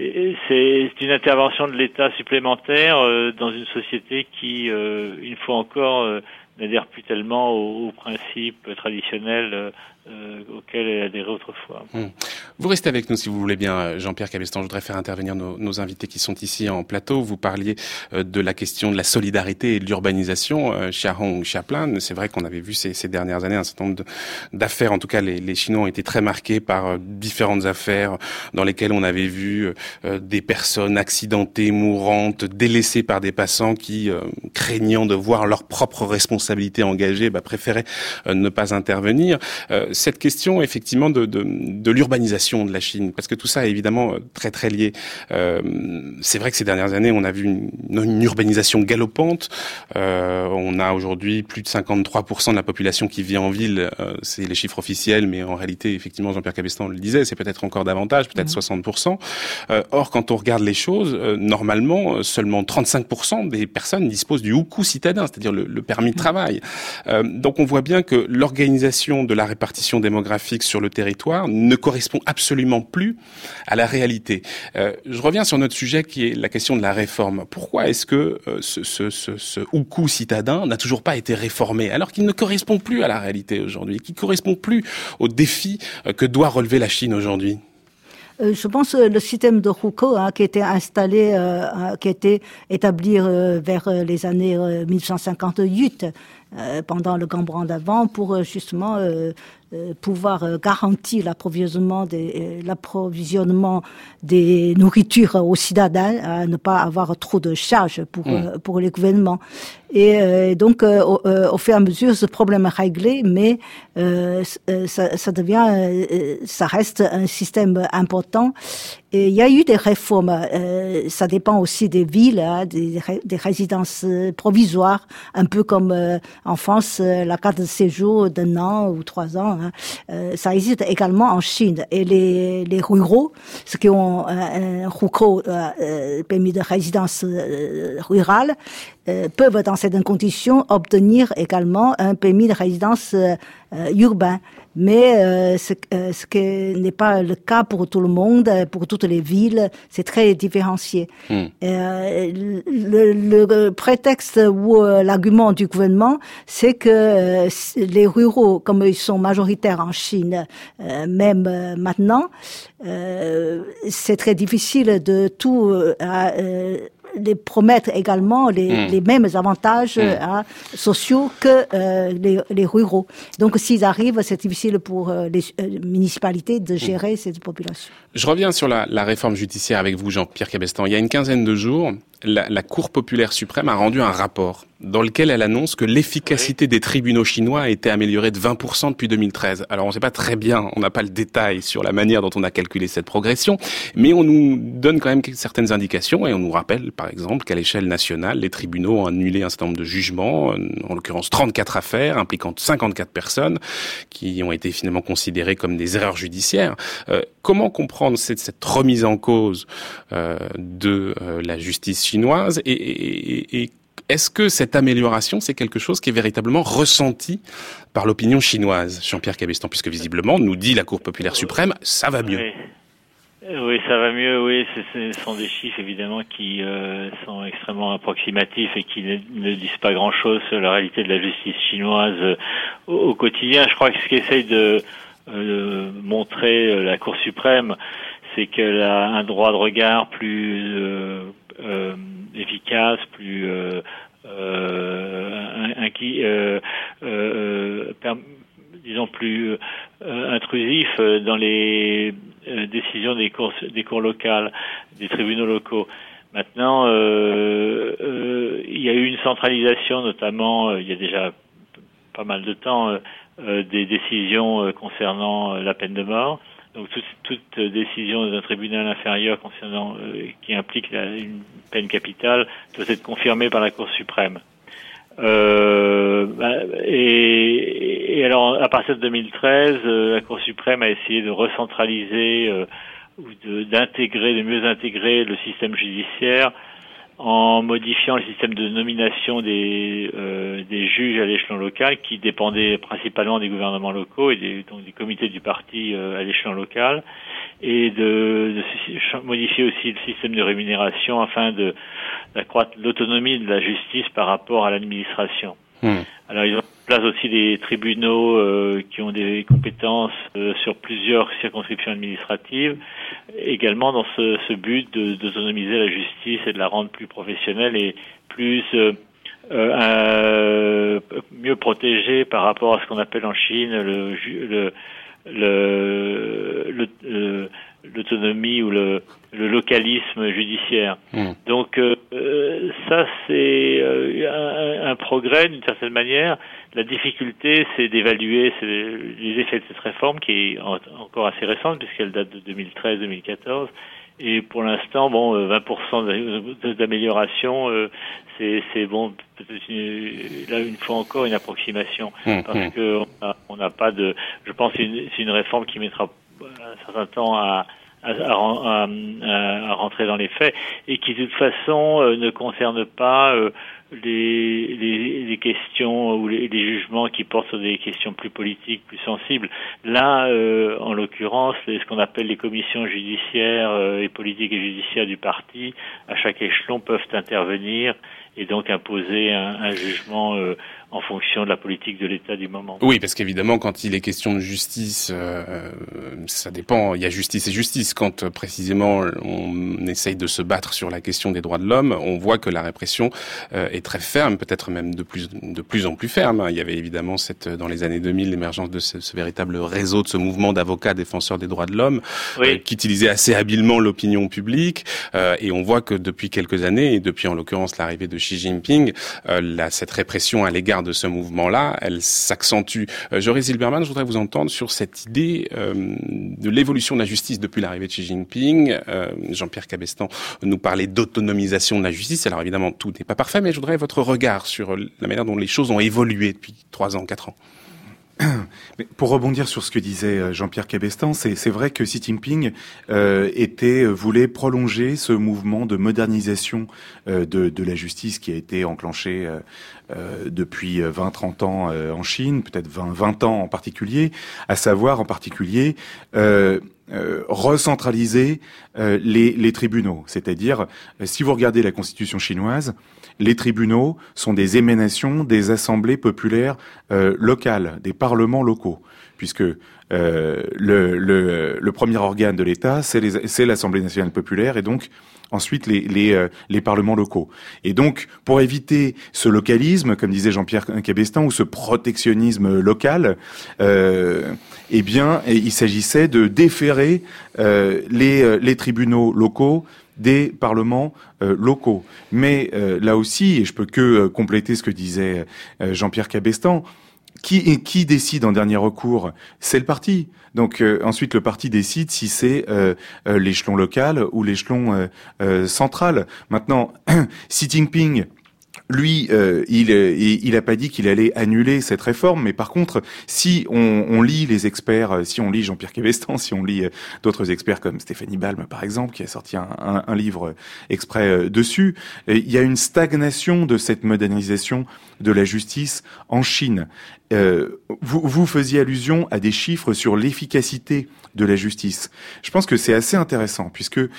c'est une intervention de l'État supplémentaire euh, dans une société qui, euh, une fois encore, euh, n'adhère plus tellement aux, aux principes traditionnels euh, euh, auxquels elle adhérait autrefois. Mmh. Vous restez avec nous si vous voulez bien, Jean-Pierre Cabestan. Je voudrais faire intervenir nos, nos invités qui sont ici en plateau. Vous parliez euh, de la question de la solidarité et de l'urbanisation. Euh, Xiaohong Xiaoplan, c'est vrai qu'on avait vu ces, ces dernières années un certain nombre de, d'affaires. En tout cas, les, les Chinois ont été très marqués par euh, différentes affaires dans lesquelles on avait vu euh, des personnes accidentées, mourantes, délaissées par des passants qui, euh, craignant de voir leur propre responsabilité engagée, bah, préféraient euh, ne pas intervenir. Euh, cette question, effectivement, de, de, de l'urbanisation de la Chine, parce que tout ça est évidemment très très lié. Euh, c'est vrai que ces dernières années, on a vu une, une urbanisation galopante. Euh, on a aujourd'hui plus de cinquante-trois pour cent de la population qui vit en ville. Euh, c'est les chiffres officiels, mais en réalité, effectivement, Jean-Pierre Cabestan le disait, c'est peut-être encore davantage, peut-être mmh. soixante pour cent. Euh, or, quand on regarde les choses, euh, normalement, seulement trente-cinq pour cent des personnes disposent du hukou citadin, c'est-à-dire le, le permis de travail. Euh, donc, on voit bien que l'organisation de la répartition démographique sur le territoire ne correspond absolument plus à la réalité. Euh, je reviens sur notre sujet qui est la question de la réforme. Pourquoi est-ce que euh, ce, ce, ce, ce hukou citadin n'a toujours pas été réformé alors qu'il ne correspond plus à la réalité aujourd'hui, qu'il ne correspond plus aux défis euh, que doit relever la Chine aujourd'hui? Je pense que le système de hukou hein, qui était installé, euh, qui a été établi euh, vers les années euh, mille neuf cent cinquante-huit, euh, pendant le Grand Brand d'avant, pour euh, justement euh, euh, pouvoir euh, garantir l'approvisionnement des, euh, l'approvisionnement des nourritures aux citadins, à ne pas avoir trop de charges pour mmh. euh, pour les gouvernements. Et euh, donc, euh, au, euh, au fur et à mesure, ce problème est réglé, mais euh, ça, ça devient, euh, ça reste un système important. Et il y a eu des réformes. Euh, ça dépend aussi des villes, hein, des, des résidences provisoires, un peu comme euh, en France, euh, la carte de séjour d'un an ou trois ans. Hein. Euh, ça existe également en Chine. Et les, les ruraux, ceux qui ont un, un hukou, euh, permis de résidence euh, rurale, euh, peuvent, dans certaines conditions, obtenir également un permis de résidence euh, urbain. Mais euh, ce, euh, ce qui n'est pas le cas pour tout le monde, pour toutes les villes, c'est très différencié. Mmh. Euh, le, le prétexte ou euh, l'argument du gouvernement, c'est que euh, les ruraux, comme ils sont majoritaires en Chine, euh, même euh, maintenant, euh, c'est très difficile de tout euh, euh, les promettre également les, mmh. les mêmes avantages mmh. hein, sociaux que euh, les, les ruraux. Donc, s'ils arrivent, c'est difficile pour euh, les euh, municipalités de gérer mmh. cette population. Je reviens sur la, la réforme judiciaire avec vous, Jean-Pierre Cabestan. Il y a une quinzaine de jours, la, la Cour populaire suprême a rendu un rapport dans lequel elle annonce que l'efficacité oui. des tribunaux chinois a été améliorée de vingt pour cent depuis deux mille treize. Alors, on ne sait pas très bien, on n'a pas le détail sur la manière dont on a calculé cette progression, mais on nous donne quand même certaines indications et on nous rappelle, par exemple, qu'à l'échelle nationale, les tribunaux ont annulé un certain nombre de jugements, en l'occurrence trente-quatre affaires impliquant cinquante-quatre personnes qui ont été finalement considérées comme des erreurs judiciaires. Euh, comment comprendre cette, cette remise en cause euh, de euh, la justice chinoise et, et, et est-ce que cette amélioration, c'est quelque chose qui est véritablement ressenti par l'opinion chinoise, Jean-Pierre Cabestan, puisque visiblement, nous dit la Cour populaire suprême, ça va mieux. Oui. Oui, ça va mieux. Oui, ce sont des chiffres évidemment qui euh, sont extrêmement approximatifs et qui ne, ne disent pas grand-chose sur la réalité de la justice chinoise euh, au, au quotidien. Je crois que ce qu'essaye de euh, montrer euh, la Cour suprême, c'est qu'elle a un droit de regard plus euh, euh, efficace, plus euh, euh, inqui, euh, euh, per, disons plus euh, intrusif dans les euh, décisions des cours des cours locales, des tribunaux locaux. Maintenant, euh, euh, il y a eu une centralisation, notamment euh, il y a déjà pas mal de temps, euh, euh, des décisions euh, concernant euh, la peine de mort. Donc toute, toute décision d'un tribunal inférieur concernant euh, qui implique la, une peine capitale doit être confirmée par la Cour suprême. Euh, et, et alors à partir de deux mille treize, euh, la Cour suprême a essayé de recentraliser euh, ou de, d'intégrer, de mieux intégrer le système judiciaire en modifiant le système de nomination des euh, des juges à l'échelon local qui dépendaient principalement des gouvernements locaux et des, donc des comités du parti euh, à l'échelon local, et de, de modifier aussi le système de rémunération afin de d'accroître l'autonomie de la justice par rapport à l'administration. Mmh. Alors ils ont en place aussi des tribunaux euh, qui ont des compétences euh, sur plusieurs circonscriptions administratives, également dans ce, ce but de, d'autonomiser la justice et de la rendre plus professionnelle et plus euh, euh, mieux protégée par rapport à ce qu'on appelle en Chine le le le, le, le l'autonomie ou le, le localisme judiciaire. Mmh. Donc euh, ça c'est euh, un, un progrès d'une certaine manière. La difficulté c'est d'évaluer c'est les effets de cette réforme qui est en, encore assez récente puisqu'elle date de deux mille treize deux mille quatorze. Et pour l'instant, bon, vingt pour cent d'amélioration, euh, c'est, c'est bon, peut-être une, là une fois encore une approximation, mmh, parce mmh. que on n'a pas de, je pense, que c'est une, c'est une réforme qui mettra un certain temps à À, à, à, à rentrer dans les faits et qui de toute façon euh, ne concerne pas euh, les, les, les questions ou les, les jugements qui portent sur des questions plus politiques, plus sensibles. Là, euh, en l'occurrence, les, ce qu'on appelle les commissions judiciaires euh, et politiques et judiciaires du parti, à chaque échelon, peuvent intervenir et donc imposer un, un jugement euh, en fonction de la politique de l'État du moment. Oui, parce qu'évidemment, quand il est question de justice, euh, ça dépend. Il y a justice et justice. Quand euh, précisément on essaye de se battre sur la question des droits de l'homme, on voit que la répression euh, est très ferme, peut-être même de plus de plus en plus ferme. Il y avait évidemment cette dans les années deux mille l'émergence de ce, ce véritable réseau, de ce mouvement d'avocats défenseurs des droits de l'homme, oui. euh, qui utilisait assez habilement l'opinion publique. Euh, et on voit que depuis quelques années, et depuis en l'occurrence l'arrivée de Xi Jinping, euh, la, cette répression à l'égard de ce mouvement-là, elle s'accentue. Euh, Joris Zilberman, je voudrais vous entendre sur cette idée euh, de l'évolution de la justice depuis l'arrivée de Xi Jinping. Euh, Jean-Pierre Cabestan nous parlait d'autonomisation de la justice. Alors évidemment, tout n'est pas parfait, mais je voudrais votre regard sur la manière dont les choses ont évolué depuis trois ans, quatre ans. Mais pour rebondir sur ce que disait Jean-Pierre Cabestan, c'est, c'est vrai que Xi Jinping euh, était voulait prolonger ce mouvement de modernisation euh, de, de la justice qui a été enclenché euh, euh, depuis vingt trente ans euh, en Chine, peut-être vingt, vingt ans en particulier, à savoir en particulier euh, Euh, recentraliser euh, les, les tribunaux. C'est-à-dire, euh, si vous regardez la constitution chinoise, les tribunaux sont des émanations des assemblées populaires euh, locales, des parlements locaux, puisque euh, le, le, le premier organe de l'État, c'est, les, c'est l'Assemblée nationale populaire, et donc ensuite les, les, euh, les parlements locaux. Et donc, pour éviter ce localisme, comme disait Jean-Pierre Cabestan, ou ce protectionnisme local, euh, eh bien, il s'agissait de déférer euh, les, les tribunaux locaux des parlements euh, locaux. Mais euh, là aussi, et je peux que euh, compléter ce que disait euh, Jean-Pierre Cabestan, Qui, qui décide en dernier recours? C'est le parti. Donc euh, ensuite, le parti décide si c'est euh, euh, l'échelon local ou l'échelon euh, euh, central. Maintenant, Xi Jinping lui, euh, il, il a pas dit qu'il allait annuler cette réforme, mais par contre, si on, on lit les experts, si on lit Jean-Pierre Cabestan, si on lit d'autres experts comme Stéphanie Balme, par exemple, qui a sorti un, un, un livre exprès dessus, il y a une stagnation de cette modernisation de la justice en Chine. Euh, vous, vous faisiez allusion à des chiffres sur l'efficacité de la justice. Je pense que c'est assez intéressant, puisque euh,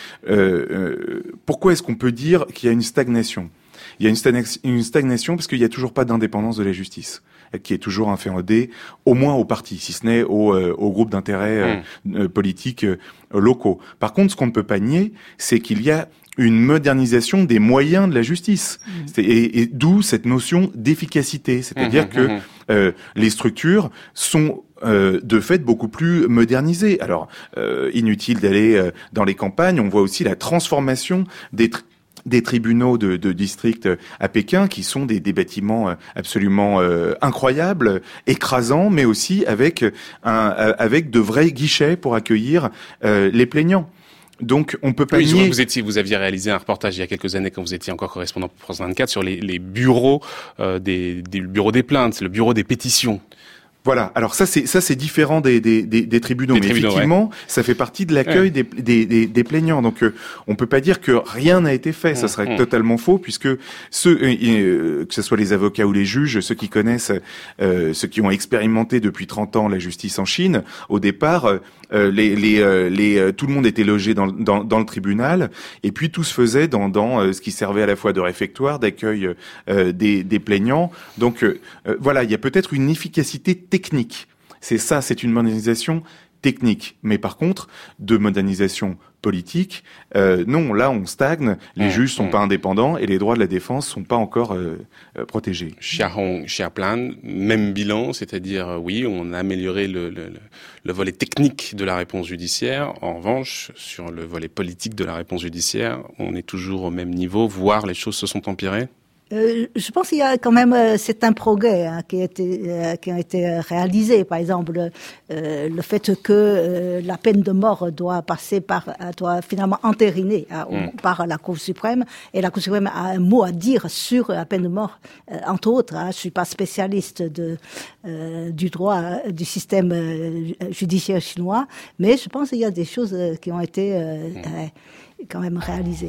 euh, pourquoi est-ce qu'on peut dire qu'il y a une stagnation ? Il y a une, stagna- une stagnation parce qu'il n'y a toujours pas d'indépendance de la justice, qui est toujours inféodée, au moins aux partis, si ce n'est aux, euh, aux groupes d'intérêt euh, euh, politiques euh, locaux. Par contre, ce qu'on ne peut pas nier, c'est qu'il y a une modernisation des moyens de la justice, mmh. c'est, et, et d'où cette notion d'efficacité, c'est-à-dire mmh, que mmh. Euh, les structures sont euh, de fait beaucoup plus modernisées. Alors, euh, inutile d'aller euh, dans les campagnes, on voit aussi la transformation des tr- des tribunaux de, de district à Pékin, qui sont des, des bâtiments absolument euh, incroyables, écrasants, mais aussi avec un, avec de vrais guichets pour accueillir euh, les plaignants. Donc, on peut pas oui, nier... Vous étiez, vous aviez réalisé un reportage il y a quelques années quand vous étiez encore correspondant pour France vingt-quatre sur les, les bureaux euh, des, des bureaux des plaintes, le bureau des pétitions. Voilà. Alors ça, c'est ça, c'est différent des des des, des tribunaux, des mais tribunaux, effectivement, ouais. ça fait partie de l'accueil ouais. des, des des des plaignants. Donc, euh, on peut pas dire que rien n'a été fait. Mmh, ça serait mmh. totalement faux, puisque ceux, euh, que ce soit les avocats ou les juges, ceux qui connaissent, euh, ceux qui ont expérimenté depuis trente ans la justice en Chine, au départ, euh, les les euh, les euh, tout le monde était logé dans dans dans le tribunal, et puis tout se faisait dans dans euh, ce qui servait à la fois de réfectoire, d'accueil euh, des des plaignants. Donc euh, euh, voilà, il y a peut-être une efficacité technique. C'est ça, c'est une modernisation technique. Mais par contre, de modernisation politique, euh, non, là on stagne, les mmh, juges sont mmh. pas indépendants et les droits de la défense sont pas encore euh, euh, protégés. Chia Hong, Chia Plan, même bilan, c'est-à-dire euh, oui, on a amélioré le, le, le volet technique de la réponse judiciaire. En revanche, sur le volet politique de la réponse judiciaire, on est toujours au même niveau, voire les choses se sont empirées. Euh, je pense qu'il y a quand même euh, certains progrès hein, qui, a été, euh, qui ont été réalisés. Par exemple, euh, le fait que euh, la peine de mort doit passer par, doit finalement entériner hein, mmh. par la Cour suprême, et la Cour suprême a un mot à dire sur la peine de mort, euh, entre autres. Hein, je suis pas spécialiste de euh, du droit euh, du système euh, judiciaire chinois, mais je pense qu'il y a des choses euh, qui ont été euh, mmh. euh, quand même réalisé.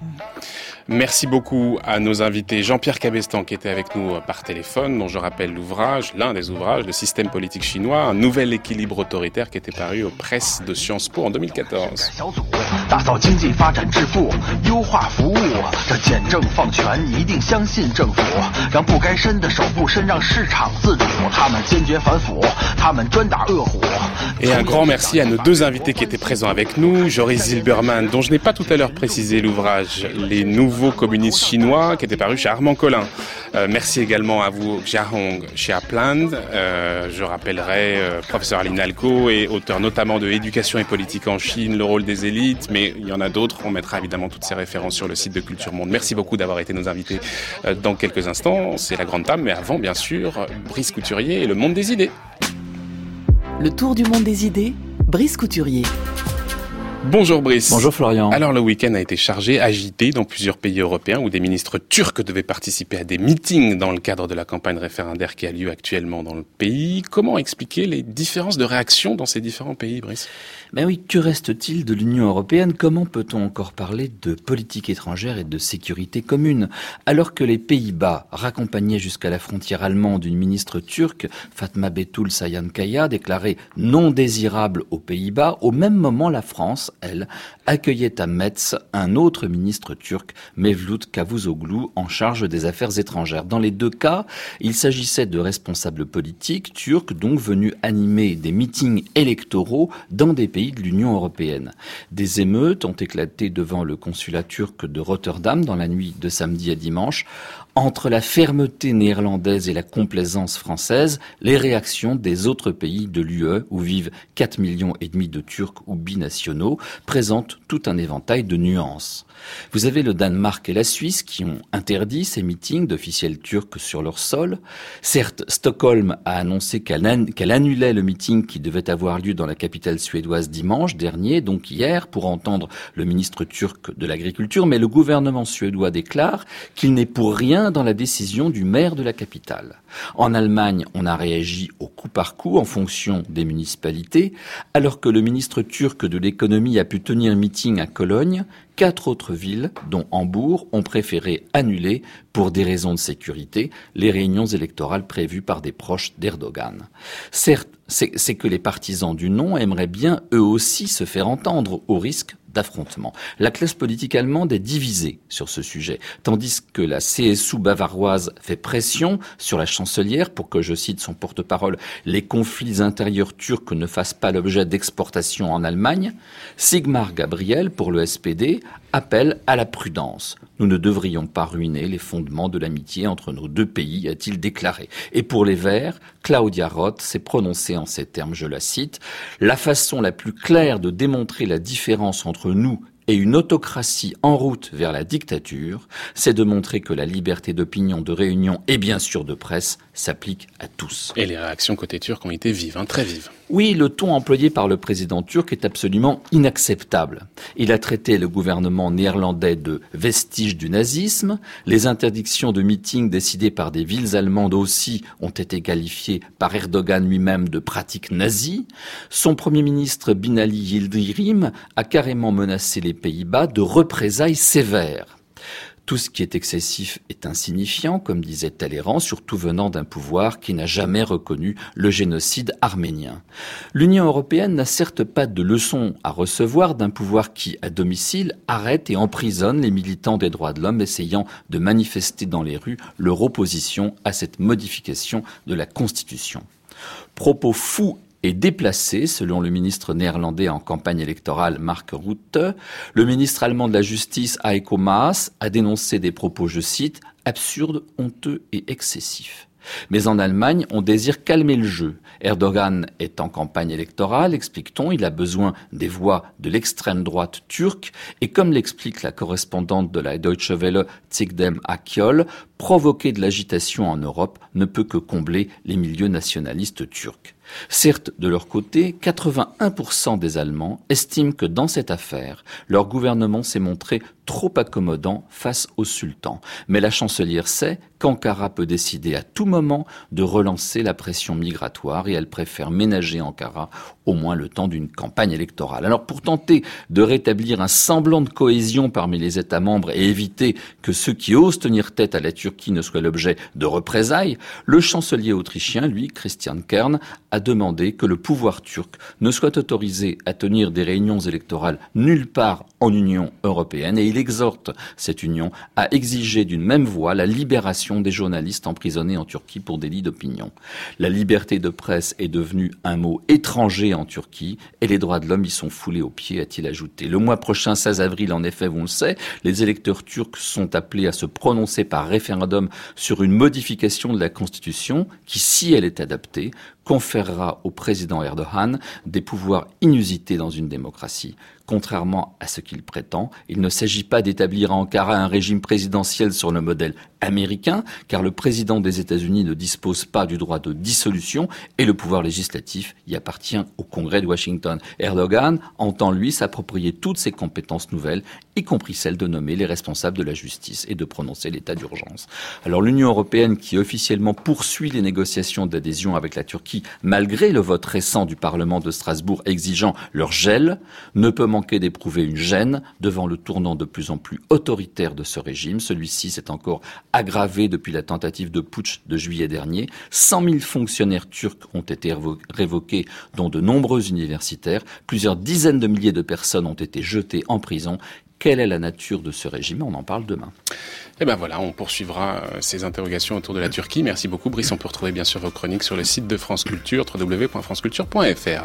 Merci beaucoup à nos invités. Jean-Pierre Cabestan qui était avec nous par téléphone, dont je rappelle l'ouvrage, l'un des ouvrages, Le système politique chinois, un nouvel équilibre autoritaire qui était paru aux presses de Sciences Po en deux mille quatorze. Et un grand merci à nos deux invités qui étaient présents avec nous, Joris Zilberman, dont je n'ai pas tout à l'heure précisé l'ouvrage Les nouveaux communistes chinois, qui était paru chez Armand Collin. Euh, merci également à vous, Chia Hong, Chia Plan. Euh, je rappellerai euh, professeur Aline Alco et auteur notamment de Éducation et politique en Chine, le rôle des élites, mais il y en a d'autres. On mettra évidemment toutes ces références sur le site de Culture Monde. Merci beaucoup d'avoir été nos invités euh, dans quelques instants. C'est la grande table, mais avant, bien sûr, Brice Couturier et le monde des idées. Le tour du monde des idées, Brice Couturier. Bonjour Brice. Bonjour Florian. Alors le week-end a été chargé, agité dans plusieurs pays européens où des ministres turcs devaient participer à des meetings dans le cadre de la campagne référendaire qui a lieu actuellement dans le pays. Comment expliquer les différences de réaction dans ces différents pays, Brice ? Ben oui, que reste-t-il de l'Union européenne ? Comment peut-on encore parler de politique étrangère et de sécurité commune ? Alors que les Pays-Bas raccompagnaient jusqu'à la frontière allemande une ministre turque, Fatma Betül Sayankaya, déclarée non désirable aux Pays-Bas, au même moment la France, elle, accueillait à Metz un autre ministre turc, Mevlut Cavusoglu, en charge des affaires étrangères. Dans les deux cas, il s'agissait de responsables politiques turcs, donc venus animer des meetings électoraux dans des pays de l'Union européenne. Des émeutes ont éclaté devant le consulat turc de Rotterdam dans la nuit de samedi à dimanche. Entre la fermeté néerlandaise et la complaisance française, les réactions des autres pays de l'U E où vivent quatre millions et demi de Turcs ou binationaux présente tout un éventail de nuances. Vous avez le Danemark et la Suisse qui ont interdit ces meetings d'officiels turcs sur leur sol. Certes, Stockholm a annoncé qu'elle, an- qu'elle annulait le meeting qui devait avoir lieu dans la capitale suédoise dimanche dernier, donc hier, pour entendre le ministre turc de l'Agriculture, mais le gouvernement suédois déclare qu'il n'est pour rien dans la décision du maire de la capitale. En Allemagne, on a réagi au coup par coup en fonction des municipalités, alors que le ministre turc de l'économie a pu tenir un meeting à Cologne. Quatre autres villes, dont Hambourg, ont préféré annuler, pour des raisons de sécurité, les réunions électorales prévues par des proches d'Erdogan. Certes, c'est, c'est que les partisans du non aimeraient bien eux aussi se faire entendre, au risque d'affrontement. La classe politique allemande est divisée sur ce sujet, tandis que la C S U bavaroise fait pression sur la chancelière pour que, je cite son porte-parole, les conflits intérieurs turcs ne fassent pas l'objet d'exportation en Allemagne. Sigmar Gabriel, pour le S P D, appelle à la prudence. Nous ne devrions pas ruiner les fondements de l'amitié entre nos deux pays, a-t-il déclaré. Et pour les Verts, Claudia Roth s'est prononcée en ces termes, je la cite, « La façon la plus claire de démontrer la différence entre nous et une autocratie en route vers la dictature, c'est de montrer que la liberté d'opinion, de réunion et bien sûr de presse s'applique à tous. » Et les réactions côté turc ont été vives, hein, très vives. Oui, le ton employé par le président turc est absolument inacceptable. Il a traité le gouvernement néerlandais de vestige du nazisme. Les interdictions de meetings décidées par des villes allemandes aussi ont été qualifiées par Erdogan lui-même de pratiques nazies. Son premier ministre Binali Yildirim a carrément menacé les Pays-Bas de représailles sévères. Tout ce qui est excessif est insignifiant, comme disait Talleyrand, surtout venant d'un pouvoir qui n'a jamais reconnu le génocide arménien. L'Union européenne n'a certes pas de leçon à recevoir d'un pouvoir qui, à domicile, arrête et emprisonne les militants des droits de l'homme essayant de manifester dans les rues leur opposition à cette modification de la Constitution. Propos fous et déplacé, selon le ministre néerlandais en campagne électorale Mark Rutte. Le ministre allemand de la Justice Heiko Maas a dénoncé des propos, je cite, « absurdes, honteux et excessifs ». Mais en Allemagne, on désire calmer le jeu. Erdogan est en campagne électorale, explique-t-on, il a besoin des voix de l'extrême droite turque et comme l'explique la correspondante de la Deutsche Welle, Tigdem Akyol, provoquer de l'agitation en Europe ne peut que combler les milieux nationalistes turcs. Certes, de leur côté, quatre-vingt-un pour cent des Allemands estiment que dans cette affaire, leur gouvernement s'est montré trop accommodant face au sultan. Mais la chancelière sait qu'Ankara peut décider à tout moment de relancer la pression migratoire et elle préfère ménager Ankara au moins le temps d'une campagne électorale. Alors pour tenter de rétablir un semblant de cohésion parmi les États membres et éviter que ceux qui osent tenir tête à la Turquie ne soient l'objet de représailles, le chancelier autrichien, lui, Christian Kern, a demandé que le pouvoir turc ne soit autorisé à tenir des réunions électorales nulle part en Union européenne et il exhorte cette union à exiger d'une même voix la libération des journalistes emprisonnés en Turquie pour délit d'opinion. La liberté de presse est devenue un mot étranger en Turquie et les droits de l'homme y sont foulés aux pieds, a-t-il ajouté. Le mois prochain, seize avril, en effet, on le sait, les électeurs turcs sont appelés à se prononcer par référendum sur une modification de la Constitution qui, si elle est adoptée, conférera au président Erdogan des pouvoirs inusités dans une démocratie. Contrairement à ce qu'il prétend, il ne s'agit pas d'établir à Ankara un régime présidentiel sur le modèle américain, car le président des États-Unis ne dispose pas du droit de dissolution et le pouvoir législatif y appartient au Congrès de Washington. Erdogan entend, lui, s'approprier toutes ses compétences nouvelles, y compris celle de nommer les responsables de la justice et de prononcer l'état d'urgence. Alors l'Union européenne, qui officiellement poursuit les négociations d'adhésion avec la Turquie, malgré le vote récent du Parlement de Strasbourg exigeant leur gel, ne peut manquer d'éprouver une gêne devant le tournant de plus en plus autoritaire de ce régime. Celui-ci s'est encore aggravé depuis la tentative de putsch de juillet dernier. cent mille fonctionnaires turcs ont été révoqués, dont de nombreux universitaires. Plusieurs dizaines de milliers de personnes ont été jetées en prison. Quelle est la nature de ce régime ? On en parle demain. Et ben voilà, on poursuivra ces interrogations autour de la Turquie. Merci beaucoup, Brice. On peut retrouver bien sûr vos chroniques sur le site de France Culture, w w w point france culture point f r.